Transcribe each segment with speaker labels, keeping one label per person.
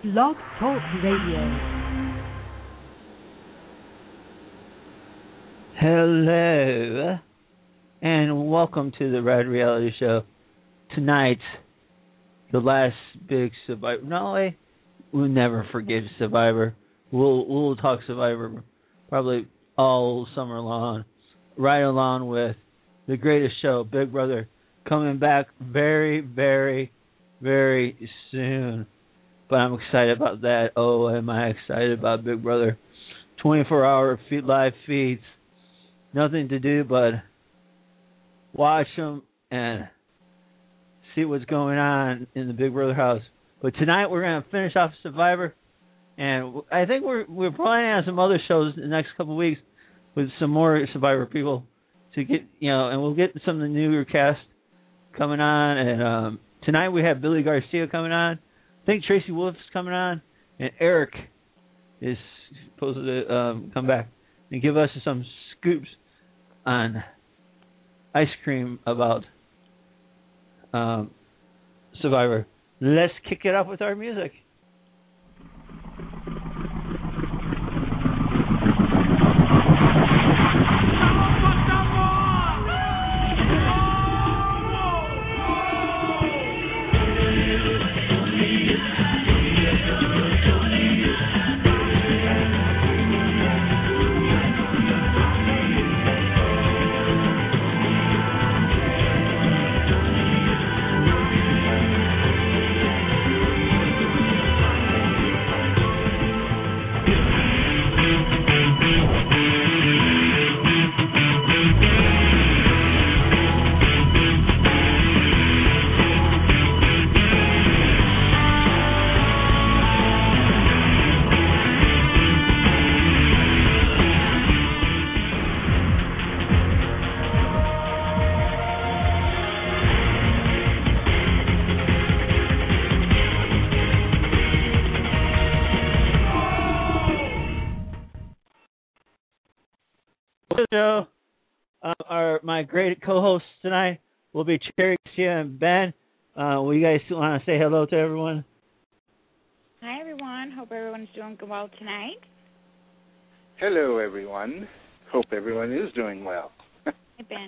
Speaker 1: Blog Talk Radio.
Speaker 2: Hello, and welcome to the Rad Reality Show. Tonight, the last big Survivor. No, we'll never forget Survivor. We'll talk Survivor probably all summer long, right along with the greatest show, Big Brother, coming back very, very, very soon. But I'm excited about that. Oh, am I excited about Big Brother. 24-hour live feeds. Nothing to do but watch them and see what's going on in the Big Brother house. But tonight we're going to finish off Survivor. And I think we're planning on some other shows in the next couple of weeks with some more Survivor people to get, and we'll get some of the newer cast coming on. And tonight we have Billy Garcia coming on. I think Tracy Wolf's coming on, and Eric is supposed to come back and give us some scoops on ice cream about Survivor. Let's kick it off with our music. Show. My great co-hosts tonight will be Cherry, Garcia, and Ben. Will you guys want to say hello to everyone?
Speaker 3: Hi, everyone. Hope everyone's doing well tonight.
Speaker 4: Hello, everyone. Hope everyone is doing well.
Speaker 3: Hey, Ben.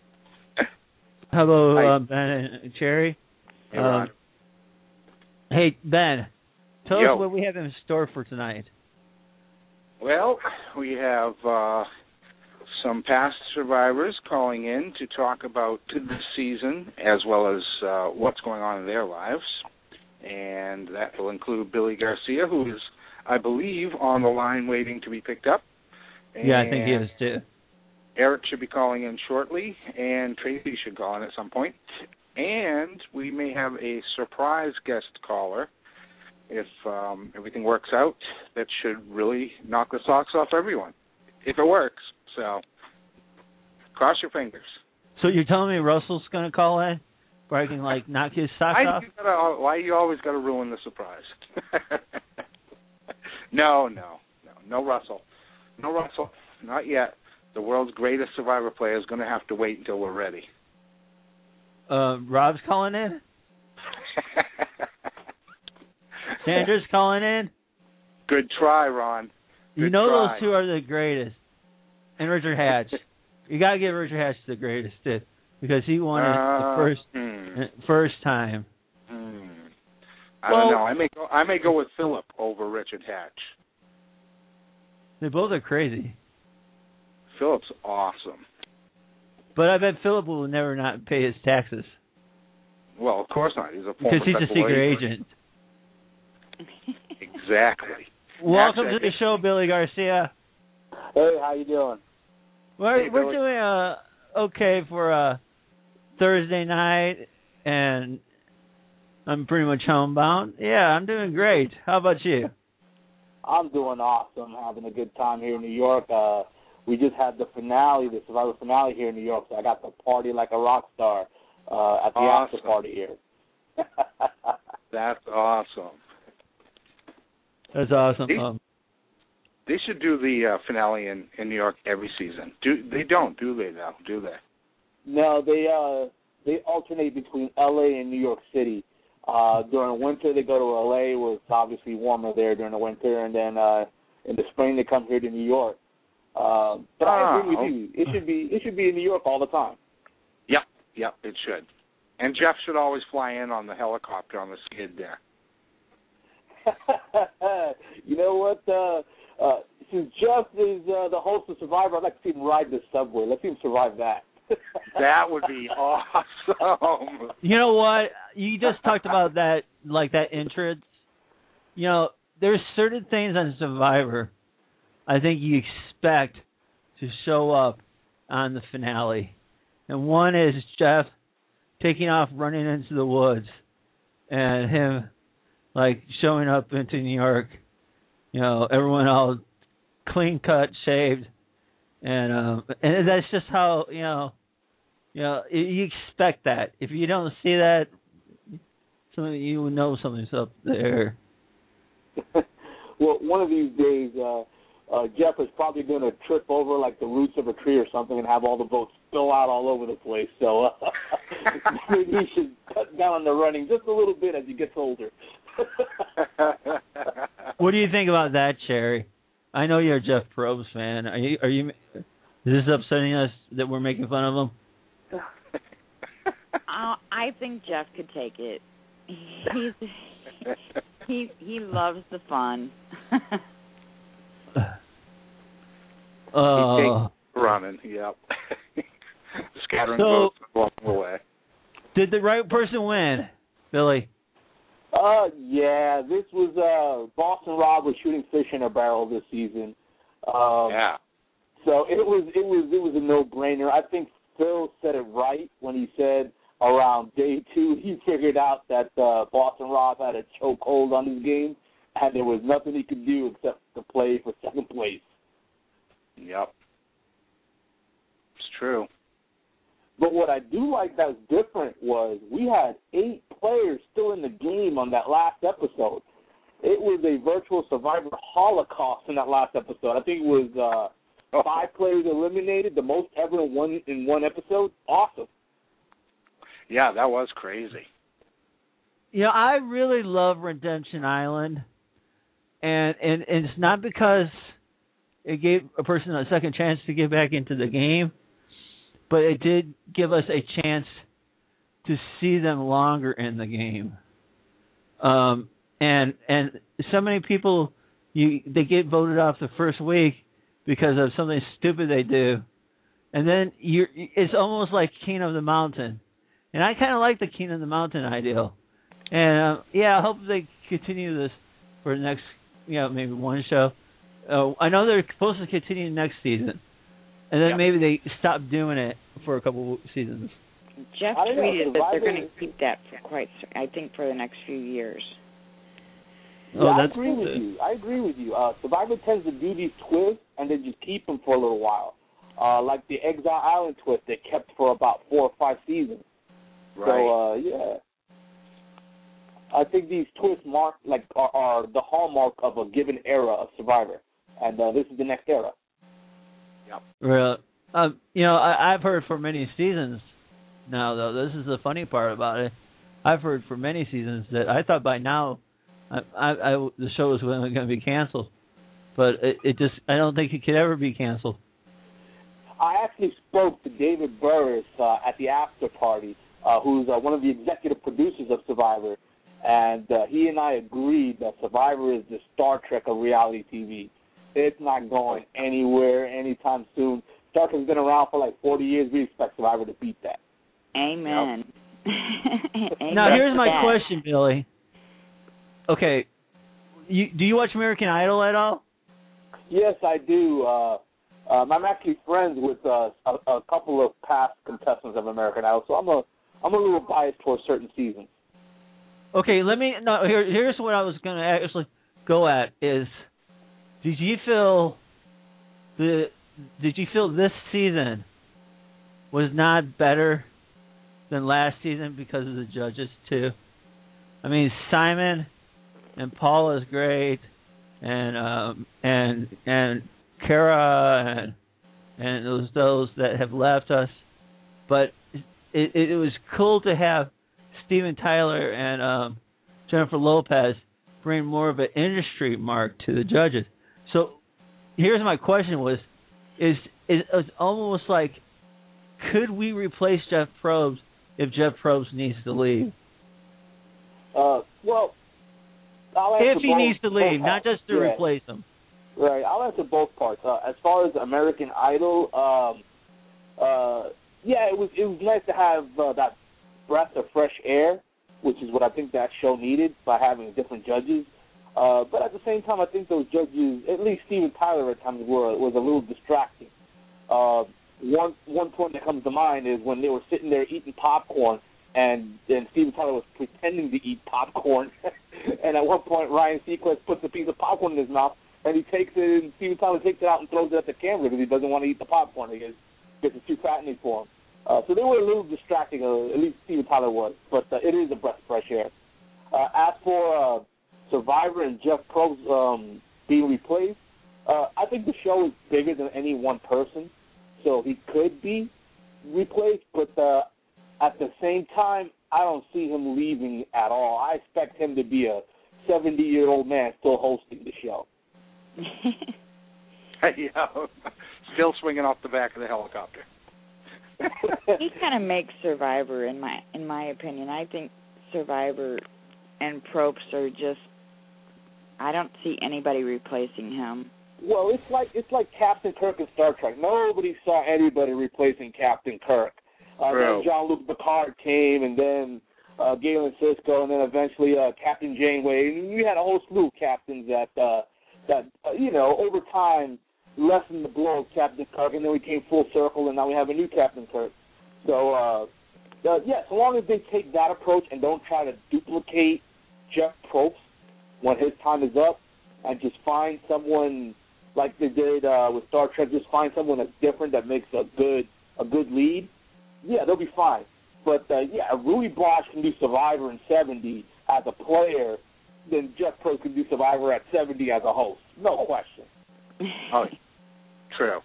Speaker 2: Hello, Ben and Cherry.
Speaker 4: Hey, Ron.
Speaker 2: Hey, Ben. Tell
Speaker 4: Yo.
Speaker 2: us what we have in store for tonight.
Speaker 4: Well, we have some past survivors calling in to talk about this season as well as what's going on in their lives. And that will include Billy Garcia, who is, I believe, on the line waiting to be picked up. And
Speaker 2: yeah, I think he is too.
Speaker 4: Eric should be calling in shortly, and Tracy should call in at some point. And we may have a surprise guest caller if everything works out. That should really knock the socks off everyone, if it works. So, cross your fingers. So
Speaker 2: you're telling me Russell's going to call in, where I can knock his socks off?
Speaker 4: Why you always got to ruin the surprise? No, Russell, not yet. The world's greatest Survivor player is going to have to wait until we're ready.
Speaker 2: Rob's calling in. Sandra's calling in.
Speaker 4: Good try, Ron. Good try.
Speaker 2: Those two are the greatest. And Richard Hatch. You got to give Richard Hatch the greatest, too, because he won it the first time.
Speaker 4: I don't know. I may go with Philip over Richard Hatch.
Speaker 2: They both are crazy.
Speaker 4: Philip's awesome.
Speaker 2: But I bet Philip will never not pay his taxes.
Speaker 4: Well, of course not. He's a
Speaker 2: because he's a secret agent.
Speaker 4: Exactly.
Speaker 2: Welcome to the show, Billy Garcia.
Speaker 5: Hey, how you doing?
Speaker 2: We're doing okay for Thursday night, and I'm pretty much homebound. Yeah, I'm doing great. How about you?
Speaker 5: I'm doing awesome. Having a good time here in New York. We just had the finale, the Survivor finale here in New York, so I got to party like a rock star at the after party here.
Speaker 4: That's awesome.
Speaker 2: That's awesome.
Speaker 4: They should do the finale in New York every season. Do they now? Do they?
Speaker 5: No, they alternate between L.A. and New York City. During winter, they go to LA, where it's obviously warmer there during the winter, and then in the spring they come here to New York. But I agree with you. It should be in New York all the time.
Speaker 4: Yep, it should. And Jeff should always fly in on the helicopter on the skid there.
Speaker 5: You know what? Since Jeff is the host of Survivor, I'd like to see him ride the subway. Let's see him survive that.
Speaker 4: That would be awesome.
Speaker 2: You know what? You just talked about that, like that entrance. You know, there's certain things on Survivor I think you expect to show up on the finale. And one is Jeff taking off, running into the woods, and him, like, showing up into New York. You know, everyone all clean cut, shaved, and that's just how you expect that. If you don't see that, you will know something's up there.
Speaker 5: Well, one of these days, Jeff is probably going to trip over like the roots of a tree or something and have all the boats spill out all over the place. So maybe he should cut down on the running just a little bit as he gets older.
Speaker 2: What do you think about that, Cherry? I know you're a Jeff Probst fan. Are you? Is this upsetting us that we're making fun of him?
Speaker 3: I think Jeff could take it. He loves the fun.
Speaker 4: Running, yep. Scattering votes along the way.
Speaker 2: Did the right person win, Billy?
Speaker 5: Yeah. This was Boston Rob was shooting fish in a barrel this season.
Speaker 4: Yeah.
Speaker 5: So it was a no-brainer. I think Phil said it right when he said around day 2 he figured out that Boston Rob had a chokehold on his game, and there was nothing he could do except to play for second place.
Speaker 4: Yep. It's true.
Speaker 5: But what I do like that was different was we had 8 players still in the game on that last episode. It was a virtual Survivor holocaust in that last episode. I think it was 5 players eliminated, the most ever in one episode. Awesome.
Speaker 4: Yeah, that was crazy.
Speaker 2: You know, I really love Redemption Island, and it's not because it gave a person a second chance to get back into the game, but it did give us a chance to see them longer in the game. And so many people, they get voted off the first week because of something stupid they do, and then it's almost like King of the Mountain. And I kind of like the King of the Mountain ideal. And I hope they continue this for the next, maybe one show. I know they're supposed to continue next season, and then maybe they stop doing it for a couple seasons.
Speaker 3: Jeff tweeted that they're going to keep that for the next few years.
Speaker 5: I agree with you. Survivor tends to do these twists and then just keep them for a little while. Like the Exile Island twist they kept for about 4 or 5 seasons.
Speaker 4: Right.
Speaker 5: So, I think these twists are the hallmark of a given era of Survivor, and this is the next era.
Speaker 4: Yep.
Speaker 2: Really? I've heard for many seasons now, though. This is the funny part about it. I've heard for many seasons that I thought by now the show was going to be canceled, but I don't think it could ever be canceled.
Speaker 5: I actually spoke to David Burris at the after party, who's one of the executive producers of Survivor, and he and I agreed that Survivor is the Star Trek of reality TV. It's not going anywhere anytime soon. Star Trek's been around for like 40 years. We expect Survivor to beat that.
Speaker 3: Amen. Yep.
Speaker 2: Now, here's my question, Billy. Okay, do you watch American Idol at all?
Speaker 5: Yes, I do. I'm actually friends with a couple of past contestants of American Idol, so I'm a little biased towards certain seasons.
Speaker 2: Okay, here's what I was going to actually go at is, did you feel this season was not better than last season because of the judges too? I mean, Simon and Paul is great, and Kara and those that have left us, but it was cool to have Steven Tyler and Jennifer Lopez bring more of an industry mark to the judges. So here's my question: is almost like, could we replace Jeff Probst if Jeff Probst needs to leave?
Speaker 5: Well,
Speaker 2: if he needs to leave, not just to replace him.
Speaker 5: Right. I'll answer both parts. As far as American Idol, it was nice to have that breath of fresh air, which is what I think that show needed by having different judges. But at the same time, I think those judges, at least Steven Tyler at times, was a little distracting. One point that comes to mind is when they were sitting there eating popcorn, and Steven Tyler was pretending to eat popcorn. And at one point, Ryan Seacrest puts a piece of popcorn in his mouth, and he takes it, and Steven Tyler takes it out and throws it at the camera because he doesn't want to eat the popcorn because it's too fattening for him. So they were a little distracting, at least Steven Tyler was. But it is a breath of fresh air. As for Survivor and Jeff Probst being replaced, I think the show is bigger than any one person, so he could be replaced. But at the same time, I don't see him leaving at all. I expect him to be a 70-year-old man still hosting the show.
Speaker 4: Yeah, still swinging off the back of the helicopter.
Speaker 3: He kind of makes Survivor, in my opinion. I think Survivor and Probst are just, I don't see anybody replacing him.
Speaker 5: Well, it's like Captain Kirk in Star Trek. Nobody saw anybody replacing Captain Kirk. Then Jean-Luc Picard came, and then Galen Sisko, and then eventually Captain Janeway. And we had a whole slew of captains that over time lessened the blow of Captain Kirk, and then we came full circle, and now we have a new Captain Kirk. So, so long as they take that approach and don't try to duplicate Jeff Probst when his time is up, and just find someone like they did with Star Trek, just find someone that's different that makes a good lead, they'll be fine. But, if Rudy Bosch can do Survivor in 70 as a player, then Jeff Probst can do Survivor at 70 as a host. No question.
Speaker 4: Oh, true.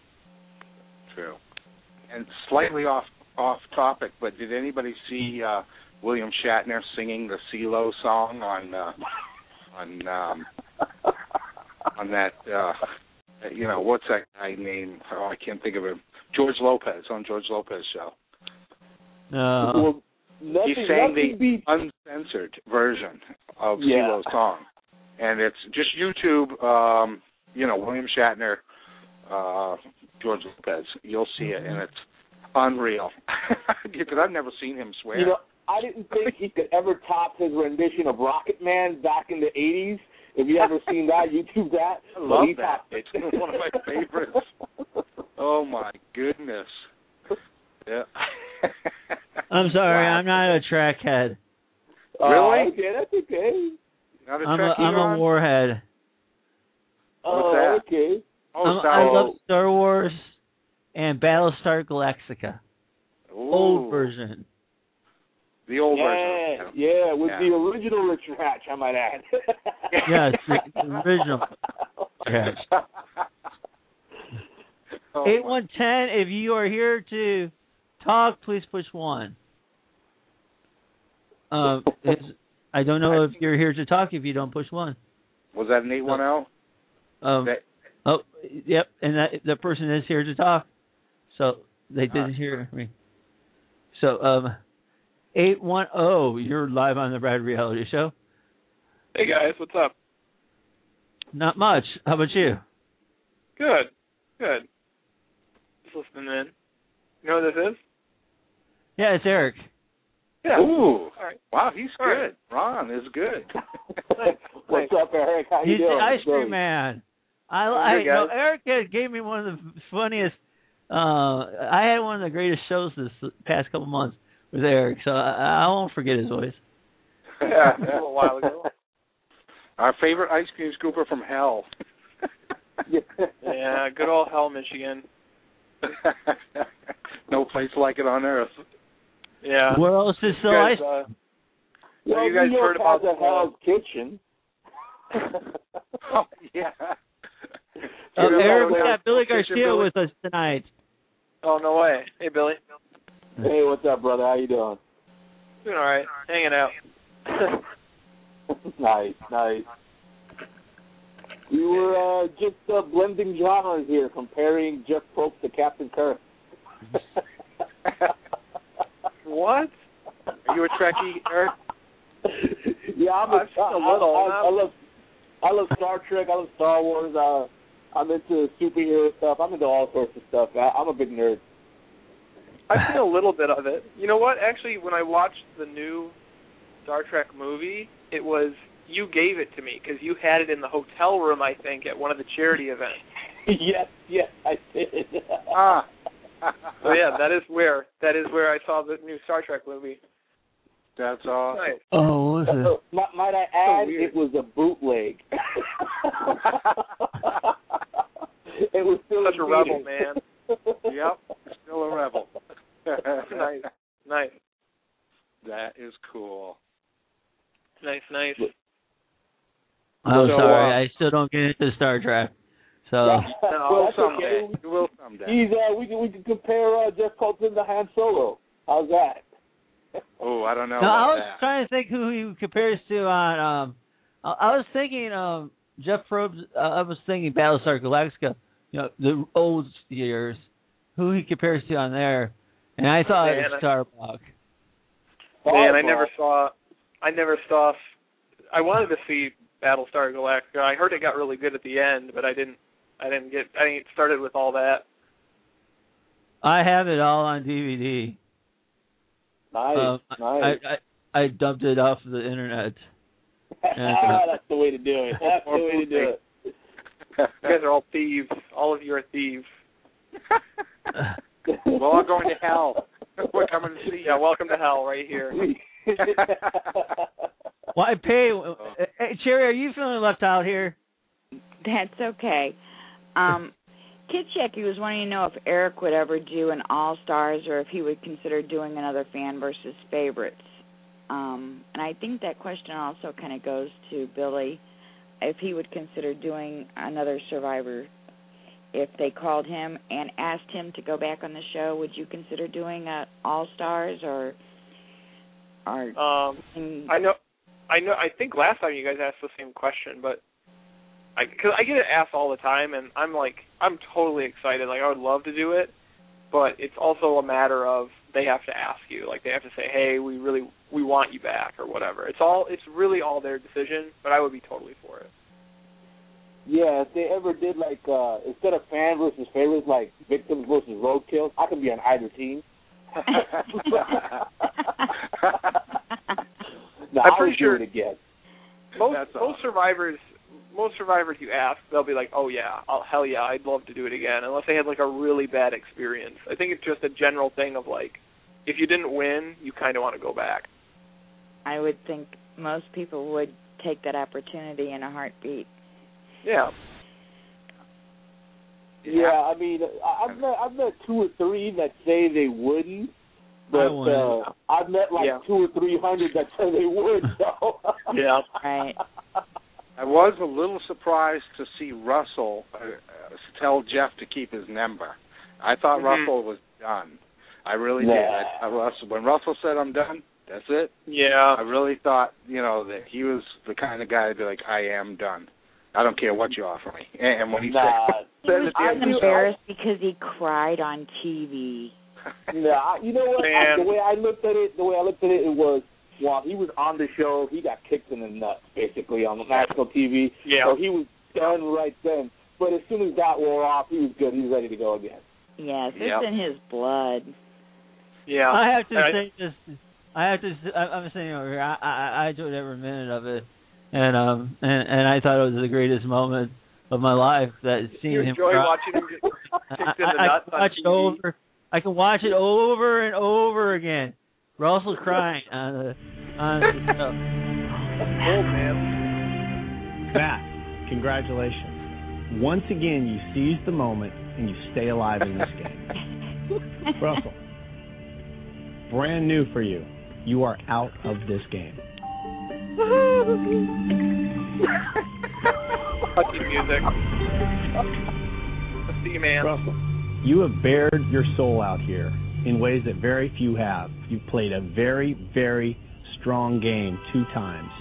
Speaker 4: And slightly off topic, but did anybody see William Shatner singing the CeeLo song on that? What's that guy named? Oh, I can't think of him. George Lopez on George Lopez show.
Speaker 2: No.
Speaker 4: He sang the uncensored version of CeeLo's song, and it's just YouTube. William Shatner, George Lopez. You'll see it, and it's unreal. Because I've never seen him swear.
Speaker 5: I didn't think he could ever top his rendition of Rocket Man back in the 80s. If you ever seen that, YouTube that.
Speaker 4: I love that. It's one of my favorites. Oh, my goodness. Yeah.
Speaker 2: I'm sorry, I'm not a track head.
Speaker 4: Really?
Speaker 5: Okay, that's okay.
Speaker 4: Not a
Speaker 2: I'm a warhead.
Speaker 4: What's that?
Speaker 5: Okay.
Speaker 2: I love Star Wars and Battlestar Galactica.
Speaker 4: Ooh.
Speaker 2: Old version.
Speaker 4: The old version.
Speaker 5: Yeah, with the original Richard Hatch, I might add.
Speaker 2: Yes, the original Hatch. 8110, if you are here to talk, please push 1. I don't know if you're here to talk if you don't push 1.
Speaker 4: Was that an 810?
Speaker 2: Yep, and the person is here to talk, so they didn't hear me. So, 810, you're live on the Rad Reality Show.
Speaker 6: Hey guys, what's up?
Speaker 2: Not much. How about you?
Speaker 6: Good. Just listening in. You know who this is?
Speaker 2: Yeah, it's Eric.
Speaker 6: Yeah.
Speaker 4: Ooh.
Speaker 6: All right.
Speaker 4: Wow, he's
Speaker 6: All
Speaker 4: good.
Speaker 6: right.
Speaker 4: Ron is good.
Speaker 5: What's up, Eric? How you
Speaker 2: He's
Speaker 5: doing?
Speaker 2: the ice cream man. Eric gave me one of the funniest. I had one of the greatest shows this past couple months with Eric, so I won't forget his voice.
Speaker 6: Yeah, a little while ago.
Speaker 4: Our favorite ice cream scooper from hell.
Speaker 6: Yeah, good old hell, Michigan.
Speaker 4: No place like it on earth.
Speaker 6: Yeah.
Speaker 2: Where else is so ice?
Speaker 5: Well,
Speaker 6: you guys
Speaker 5: New York
Speaker 6: heard about
Speaker 5: has a Hell's Kitchen.
Speaker 4: Oh, yeah.
Speaker 2: Eric, we got Billy Garcia with us tonight.
Speaker 6: Oh, no way. Hey, Billy.
Speaker 5: Hey, what's up, brother? How you doing?
Speaker 6: Doing all right. Hanging out.
Speaker 5: Nice. We were just blending genres here, comparing Jeff Probst to Captain Kirk.
Speaker 6: What? Are you a Trekkie, Eric?
Speaker 5: Yeah, I love Star Trek. I love Star Wars. I'm into superhero stuff. I'm into all sorts of stuff. I'm a big nerd.
Speaker 6: I've seen a little bit of it. You know what? Actually, when I watched the new Star Trek movie, it was you gave it to me because you had it in the hotel room, I think, at one of the charity events.
Speaker 5: Yes, I did.
Speaker 6: So yeah, that is where I saw the new Star Trek movie.
Speaker 4: That's awesome.
Speaker 6: Nice.
Speaker 2: Oh, what was it?
Speaker 5: Might I add, it was a bootleg. It was still
Speaker 6: such a rebel, man.
Speaker 4: Yep, still a rebel.
Speaker 6: Nice.
Speaker 4: That is cool.
Speaker 6: Nice.
Speaker 2: I'm sorry, I still don't get into Star Trek. So
Speaker 5: well,
Speaker 4: someday.
Speaker 5: Okay.
Speaker 4: You will someday.
Speaker 5: We can compare Jeff Coulson to Han Solo. How's that?
Speaker 4: Oh, I don't know.
Speaker 2: No,
Speaker 4: about
Speaker 2: I was
Speaker 4: that.
Speaker 2: trying to think who he compares to on. I was thinking Jeff Probst. I was thinking Battlestar Galactica. You know, the old years. Who he compares to on there, and I thought it was Starbuck.
Speaker 6: Man, I never saw. I wanted to see Battlestar Galactica. I heard it got really good at the end, but I didn't get started with all that.
Speaker 2: I have it all on DVD.
Speaker 5: Nice.
Speaker 2: I dumped it off the internet.
Speaker 5: That's the way to do it. That's the way to do it.
Speaker 6: You guys are all thieves. All of you are thieves.
Speaker 4: We're all going to hell. We're coming to see you.
Speaker 6: Yeah, welcome to hell right here.
Speaker 2: Well, I pay. Hey, Cherry, are you feeling left out here?
Speaker 3: That's okay. Kid Checky was wanting to know if Eric would ever do an All-Stars or if he would consider doing another Fan versus Favorites. And I think that question also kind of goes to Billy, if he would consider doing another Survivor. If they called him and asked him to go back on the show, would you consider doing All-Stars or
Speaker 6: I know. I think last time you guys asked the same question, but because I get it asked all the time, and I'm totally excited. Like, I would love to do it, but it's also a matter of they have to ask you. Like, they have to say, hey, we want you back or whatever. It's really all their decision, but I would be totally for it.
Speaker 5: Yeah, if they ever did, like, instead of Fan versus Favorites, like Victims versus Roadkill, I could be on either team. No,
Speaker 6: I'm pretty sure
Speaker 5: do it again.
Speaker 6: Most survivors you ask, they'll be like, oh yeah, hell yeah, I'd love to do it again, unless they had like a really bad experience. I think it's just a general thing of like, if you didn't win, you kind of want to go back.
Speaker 3: I would think most people would take that opportunity in a heartbeat.
Speaker 6: Yeah.
Speaker 5: Yeah, I mean, I've met 2 or 3 that say they wouldn't, but I've met like 200 or 300 that say they would. So.
Speaker 6: Yeah.
Speaker 3: Right.
Speaker 4: I was a little surprised to see Russell tell Jeff to keep his number. I thought Russell was done. I really did. When Russell said I'm done, that's it.
Speaker 6: Yeah.
Speaker 4: I really thought, that he was the kind of guy to be like, I am done. I don't care what you offer me. And when he said
Speaker 3: he was embarrassed because he cried on TV.
Speaker 5: Nah, you know what? The way I looked at it, it was while he was on the show, he got kicked in the nuts basically on national TV.
Speaker 6: Yeah.
Speaker 5: So he was done right then. But as soon as that wore off, he was good. He was ready to go again.
Speaker 3: Yes, it's in his blood.
Speaker 6: Yeah.
Speaker 2: I have to say this. I'm saying over here. I enjoyed every minute of it. And I thought it was the greatest moment of my life. That seeing him.
Speaker 6: Enjoy watching him get kicked in the nuts on TV.
Speaker 2: I can watch it over and over again. Russell crying on the show.
Speaker 6: Oh man!
Speaker 7: Matt, congratulations! Once again, you seized the moment and you stay alive in this game. Russell, brand new for you. You are out of this game.
Speaker 6: Fucking music. Let's see, man.
Speaker 7: Russell, you have bared your soul out here, in ways that very few have. You've played a very, very strong game 2 times.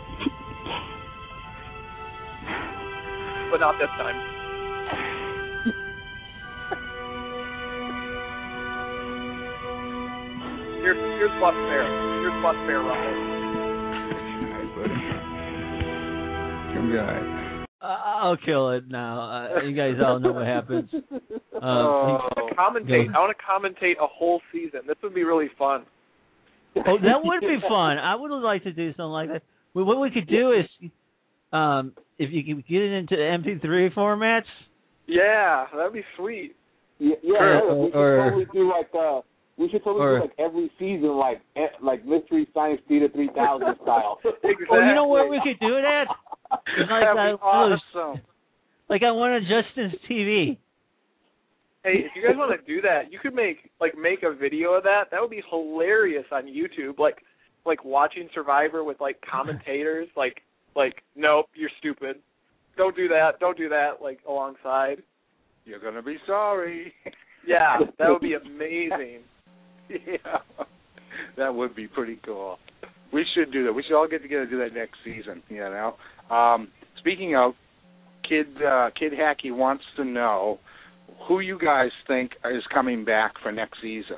Speaker 6: But not this time. Here's Buck Fair. Here's Buck Fair, Russell.
Speaker 8: All right, buddy. It's gonna be all right.
Speaker 2: I'll kill it now. You guys all know what happens.
Speaker 6: I want to commentate a whole season. This would be really fun.
Speaker 2: Oh, that would be fun. I would like to do something like that. What we could do is, if you could get it into MP3 formats.
Speaker 6: Yeah, that'd be sweet.
Speaker 5: Yeah, we should totally do like every season, like Mystery Science Theater 3000 style.
Speaker 6: Exactly.
Speaker 2: Oh, you know where we could do it at?
Speaker 6: That'd be awesome.
Speaker 2: Like on one of Justin's TV.
Speaker 6: Hey, if you guys want to do that, you could make a video of that. That would be hilarious on YouTube. Like watching Survivor with like commentators. Like nope, you're stupid. Don't do that. Like alongside.
Speaker 4: You're gonna be sorry.
Speaker 6: Yeah, that would be amazing.
Speaker 4: Yeah, that would be pretty cool. We should do that. We should all get together and do that next season. You know. Speaking of, Kid Hackey wants to know who you guys think is coming back for next season.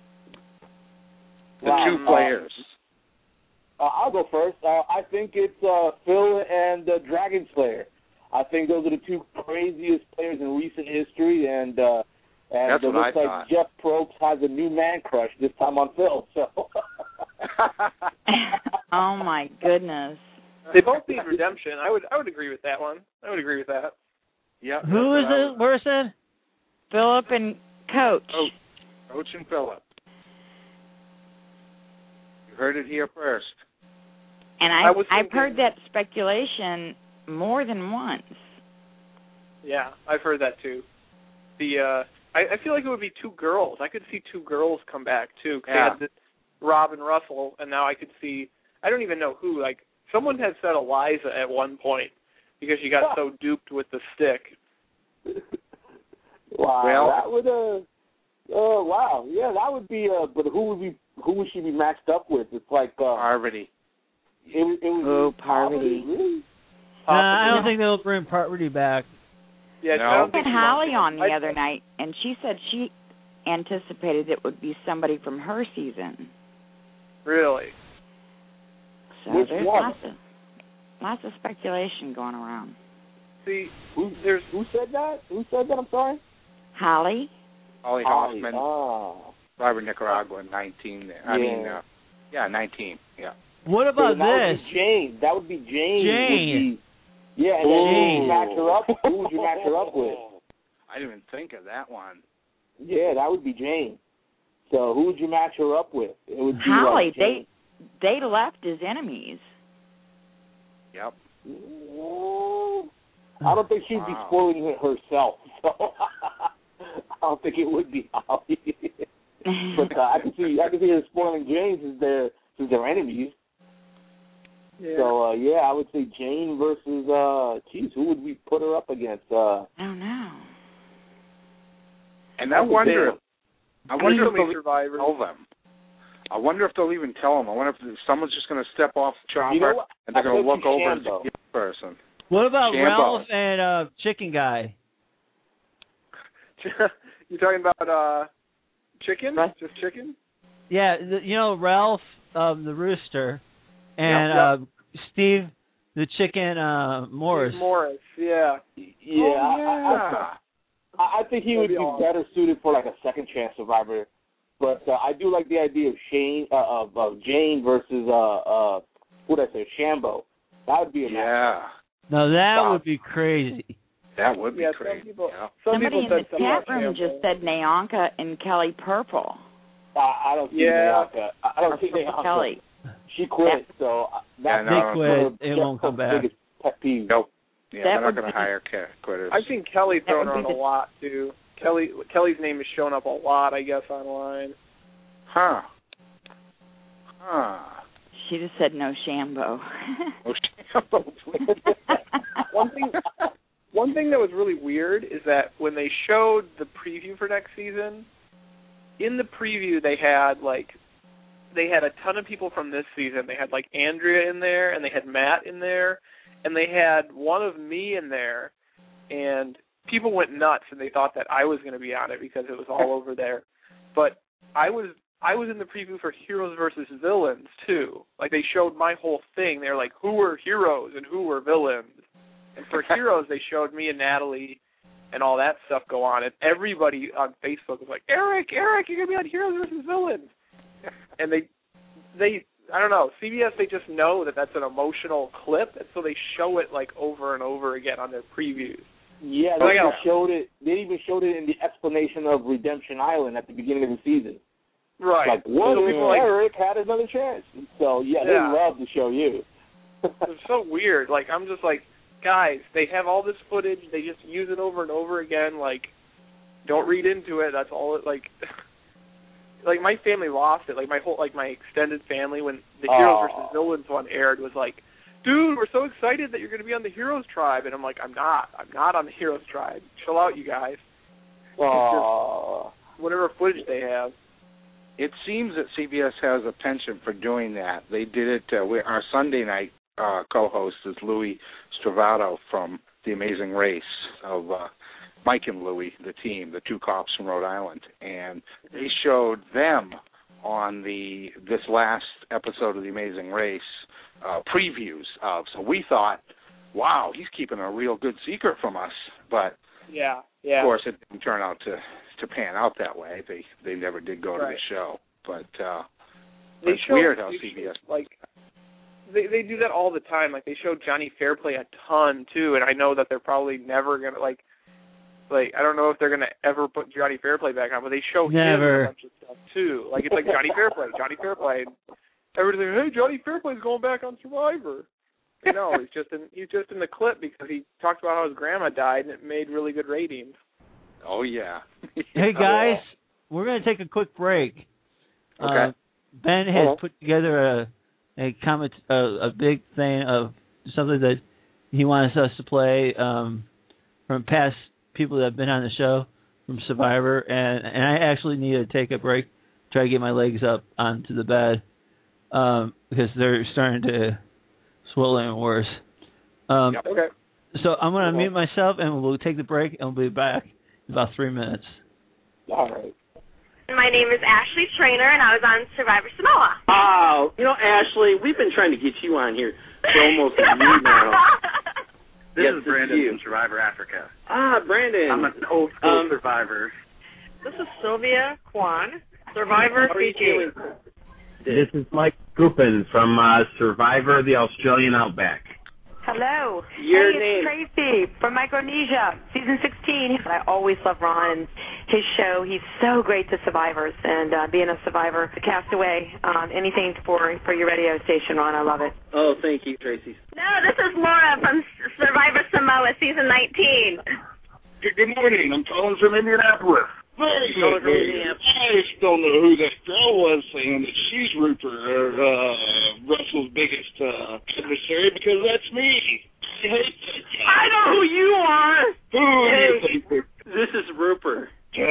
Speaker 4: The 2 players.
Speaker 5: I'll go first. I think it's Phil and Dragon Slayer. I think those are the 2 craziest players in recent history, and
Speaker 4: that's
Speaker 5: it
Speaker 4: what
Speaker 5: looks
Speaker 4: I
Speaker 5: like
Speaker 4: thought.
Speaker 5: Jeff Probst has a new man crush, this time on Phil. So.
Speaker 3: Oh my goodness.
Speaker 6: They both need redemption. I would agree with that one. I would agree with that.
Speaker 4: Yeah.
Speaker 2: Who is it? Where's that?
Speaker 3: Philip and Coach.
Speaker 4: Coach and Philip. You heard it here first.
Speaker 3: And I've heard that speculation more than once.
Speaker 6: Yeah, I've heard that too. I feel like it would be 2 girls. I could see 2 girls come back too.
Speaker 4: Yeah.
Speaker 6: Rob and Russell, and now I could see. I don't even know who. Like someone had said Eliza at one point because she got so duped with the stick.
Speaker 5: Wow,
Speaker 4: well,
Speaker 5: that would wow, yeah, that would be. But who would she be matched up with? It's like
Speaker 4: Parvati.
Speaker 5: It was
Speaker 3: Parvati.
Speaker 5: Really?
Speaker 2: I don't think they'll bring Parvati back.
Speaker 6: Yeah,
Speaker 4: no.
Speaker 6: I don't
Speaker 3: I
Speaker 6: think
Speaker 3: had Holly on the other night, and she said she anticipated it would be somebody from her season.
Speaker 6: Really?
Speaker 3: So
Speaker 5: Which
Speaker 3: there's
Speaker 5: one?
Speaker 3: lots of speculation going around.
Speaker 6: See,
Speaker 5: Who said that? Who said that? I'm sorry.
Speaker 3: Holly?
Speaker 4: Holly Hoffman,
Speaker 5: Oh.
Speaker 4: Robert Nicaragua, 19 there. I mean, 19. Yeah.
Speaker 2: What about
Speaker 5: that
Speaker 2: this?
Speaker 5: Would be Jane. That would be Jane.
Speaker 2: Jane.
Speaker 5: Yeah, and then who would you match her up? Who would you match her up with?
Speaker 4: I didn't even think of that one.
Speaker 5: Yeah, that would be Jane. So who would you match her up with? It would be
Speaker 3: Holly.
Speaker 5: like Jane.
Speaker 3: They left as enemies.
Speaker 4: Yep.
Speaker 5: I don't think she'd be spoiling it herself. So I don't think it would be Holly. But I can see her spoiling Jane since they're enemies.
Speaker 6: Yeah.
Speaker 5: So I would say Jane versus who would we put her up against?
Speaker 3: I don't know.
Speaker 4: And I wonder if they'll
Speaker 6: Survivor.
Speaker 4: tell them. I wonder if they'll even tell them. I wonder if someone's just going to step off the chopper and they're going to look over and see the person.
Speaker 2: What about
Speaker 4: Shambo.
Speaker 2: Ralph and Chicken Guy?
Speaker 6: You talking about chicken?
Speaker 3: What?
Speaker 6: Just chicken?
Speaker 2: Yeah, Ralph, the rooster, and Steve, the chicken, Morris.
Speaker 6: Steve Morris, yeah.
Speaker 5: Yeah, I think he would be better suited for like a second chance Survivor. But I do like the idea of Jane versus what did I say, Shambo. That would be a match.
Speaker 2: No, that would be crazy.
Speaker 4: That would be
Speaker 6: Some
Speaker 4: crazy.
Speaker 6: people
Speaker 3: Somebody in the
Speaker 6: said
Speaker 3: chat room just said Nayanka and Kelly Purple.
Speaker 5: I don't see Nayanka. I don't see Nayanka.
Speaker 3: Kelly.
Speaker 5: She quit, so that's
Speaker 2: They quit. It won't come back.
Speaker 5: Biggest pet peeve.
Speaker 4: Nope. Yeah, they're not
Speaker 3: would
Speaker 4: going to hire quitters.
Speaker 6: I've seen Kelly thrown
Speaker 3: would be
Speaker 6: around a lot too. Kelly's name has shown up a lot, I guess, online.
Speaker 4: Huh.
Speaker 3: She just said no Shambo.
Speaker 4: Oh, Shambo.
Speaker 6: One thing that was really weird is that when they showed the preview for next season, in the preview they had a ton of people from this season. They had like Andrea in there, and they had Matt in there, and they had one of me in there, and people went nuts, and they thought that I was going to be on it because it was all over there. But I was in the preview for Heroes versus Villains too. Like they showed my whole thing. They were like, who were heroes and who were villains? And for Heroes, they showed me and Natalie and all that stuff go on. And everybody on Facebook was like, Eric, you're going to be on Heroes versus Villains. And they I don't know, CBS, they just know that that's an emotional clip, and so they show it like over and over again on their previews.
Speaker 5: Yeah, they even showed it in the explanation of Redemption Island at the beginning of the season.
Speaker 6: Right.
Speaker 5: Like, what if Eric had another chance? So, yeah, they love to show you.
Speaker 6: It's so weird. Like, I'm just like, guys, they have all this footage. They just use it over and over again. Like, don't read into it. That's all it, like... Like, my family lost it. Like, my extended family, when the Heroes versus Villains one aired, was like, dude, we're so excited that you're going to be on the Heroes Tribe. And I'm like, I'm not on the Heroes Tribe. Chill out, you guys. Whatever footage they have.
Speaker 4: It seems that CBS has a penchant for doing that. They did it. Our Sunday night co-host is Louis Stravato from The Amazing Race of Mike and Louie, the team, the two cops from Rhode Island, and they showed them on this last episode of The Amazing Race previews of. So we thought, wow, he's keeping a real good secret from us. But of course, it didn't turn out to pan out that way. They never did go to the show. But it's weird how CBS
Speaker 6: They do that all the time. Like, they show Johnny Fairplay a ton too, and I know that they're probably never gonna like I don't know if they're gonna ever put Johnny Fairplay back on, but they show him a bunch of stuff too. Like, it's like Johnny Fairplay, and everybody's like, hey, Johnny Fairplay's going back on Survivor. You know, he's just in the clip because he talked about how his grandma died and it made really good ratings.
Speaker 4: Oh yeah.
Speaker 2: Hey guys, we're gonna take a quick break.
Speaker 4: Okay.
Speaker 2: Ben has put together a big thing of something that he wants us to play from past people that have been on the show from Survivor, and I actually need to take a break, try to get my legs up onto the bed because they're starting to swell and worse.
Speaker 6: Okay.
Speaker 2: So I'm going to mute myself, and we'll take the break, and we'll be back in about 3 minutes.
Speaker 5: All right.
Speaker 9: My name is Ashley Trainer, and I was on Survivor Samoa.
Speaker 10: Oh, Ashley, we've been trying to get you on here for almost a year now.
Speaker 11: This is Brandon from Survivor Africa.
Speaker 10: Brandon.
Speaker 11: I'm an old school Survivor.
Speaker 9: This is Sylvia Kwan, Survivor Fiji.
Speaker 12: This is Mike Goopin from Survivor the Australian Outback.
Speaker 13: Hello.
Speaker 10: It's
Speaker 13: Tracy from Micronesia, season 16. I always love Ron and his show. He's so great to survivors, and being a survivor, a castaway, anything for your radio station, Ron. I love it.
Speaker 10: Oh, thank you, Tracy.
Speaker 9: No, this is Laura from Survivor Samoa, season 19.
Speaker 14: Good morning. I'm calling from Indianapolis.
Speaker 10: I
Speaker 14: just don't know who that girl was saying that she's Rupert, Russell's biggest adversary, because that's me.
Speaker 9: I know who you are.
Speaker 14: Who do you think?
Speaker 10: This is Rupert.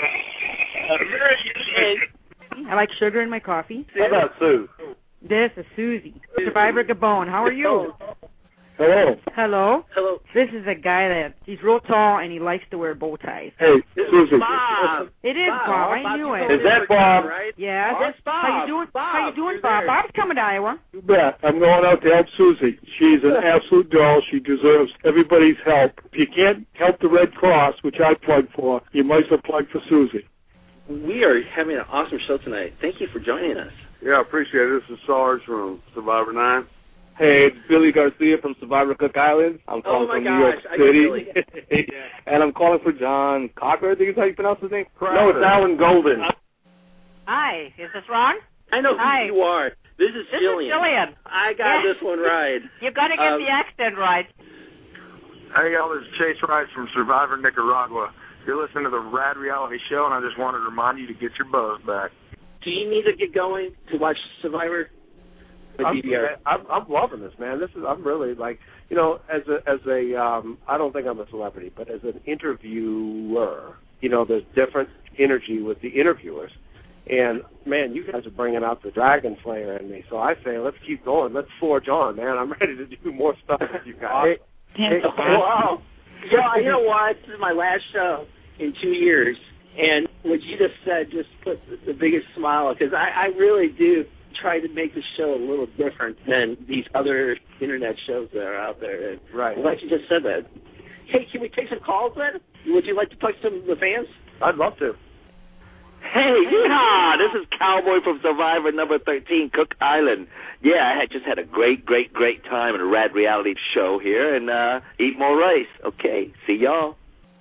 Speaker 15: I like sugar in my coffee.
Speaker 14: How about Sue?
Speaker 15: This is Susie, Survivor Gabon. How are you?
Speaker 14: Hello.
Speaker 15: Hello.
Speaker 10: Hello.
Speaker 15: This is a guy he's real tall and he likes to wear bow ties.
Speaker 14: Hey, Susie.
Speaker 10: Bob.
Speaker 15: It is Bob. I knew it.
Speaker 14: Is that Bob?
Speaker 10: Right?
Speaker 15: Yes.
Speaker 10: That's Bob.
Speaker 15: How you doing? How you doing, Bob? Bob's coming to Iowa.
Speaker 14: You bet. I'm going out to help Susie. She's an absolute doll. She deserves everybody's help. If you can't help the Red Cross, which I plug for, you might as well plug for Susie.
Speaker 10: We are having an awesome show tonight. Thank you for joining us.
Speaker 14: Yeah, I appreciate it. This is Sarge from Survivor 9.
Speaker 5: Hey, it's Billy Garcia from Survivor Cook Island. I'm calling from New York City. And I'm calling for John Cocker, I think is how you pronounce his name. No, it's Alan Golden.
Speaker 13: Hi, is this Ron?
Speaker 10: I know who you are. This is Jillian. I got this one right.
Speaker 13: You got to get the accent right.
Speaker 14: Hey, y'all, this is Chase Rice from Survivor Nicaragua. You're listening to the Rad Reality Show, and I just wanted to remind you to get your buzz back.
Speaker 10: Do you need to get going to watch Survivor?
Speaker 16: I'm loving this, man. I'm really like, as a I don't think I'm a celebrity, but as an interviewer, there's different energy with the interviewers, And, man, you guys are bringing out the Dragon Slayer in me. So I say, let's keep going. Let's forge on, man. I'm ready to do more stuff with you guys.
Speaker 10: Wow. You know what? This is my last show in 2 years. And what you just said just put the biggest smile, because I really do try to make the show a little different than these other Internet shows that are out there. And
Speaker 16: right.
Speaker 10: I'm glad you just said that. Hey, can we take some calls then? Would you like to talk to some of the fans?
Speaker 16: I'd love to.
Speaker 17: Hey, yeehaw! This is Cowboy from Survivor number 13, Cook Island. Yeah, I had just had a great time in a rad reality show here, and eat more rice. Okay, see y'all.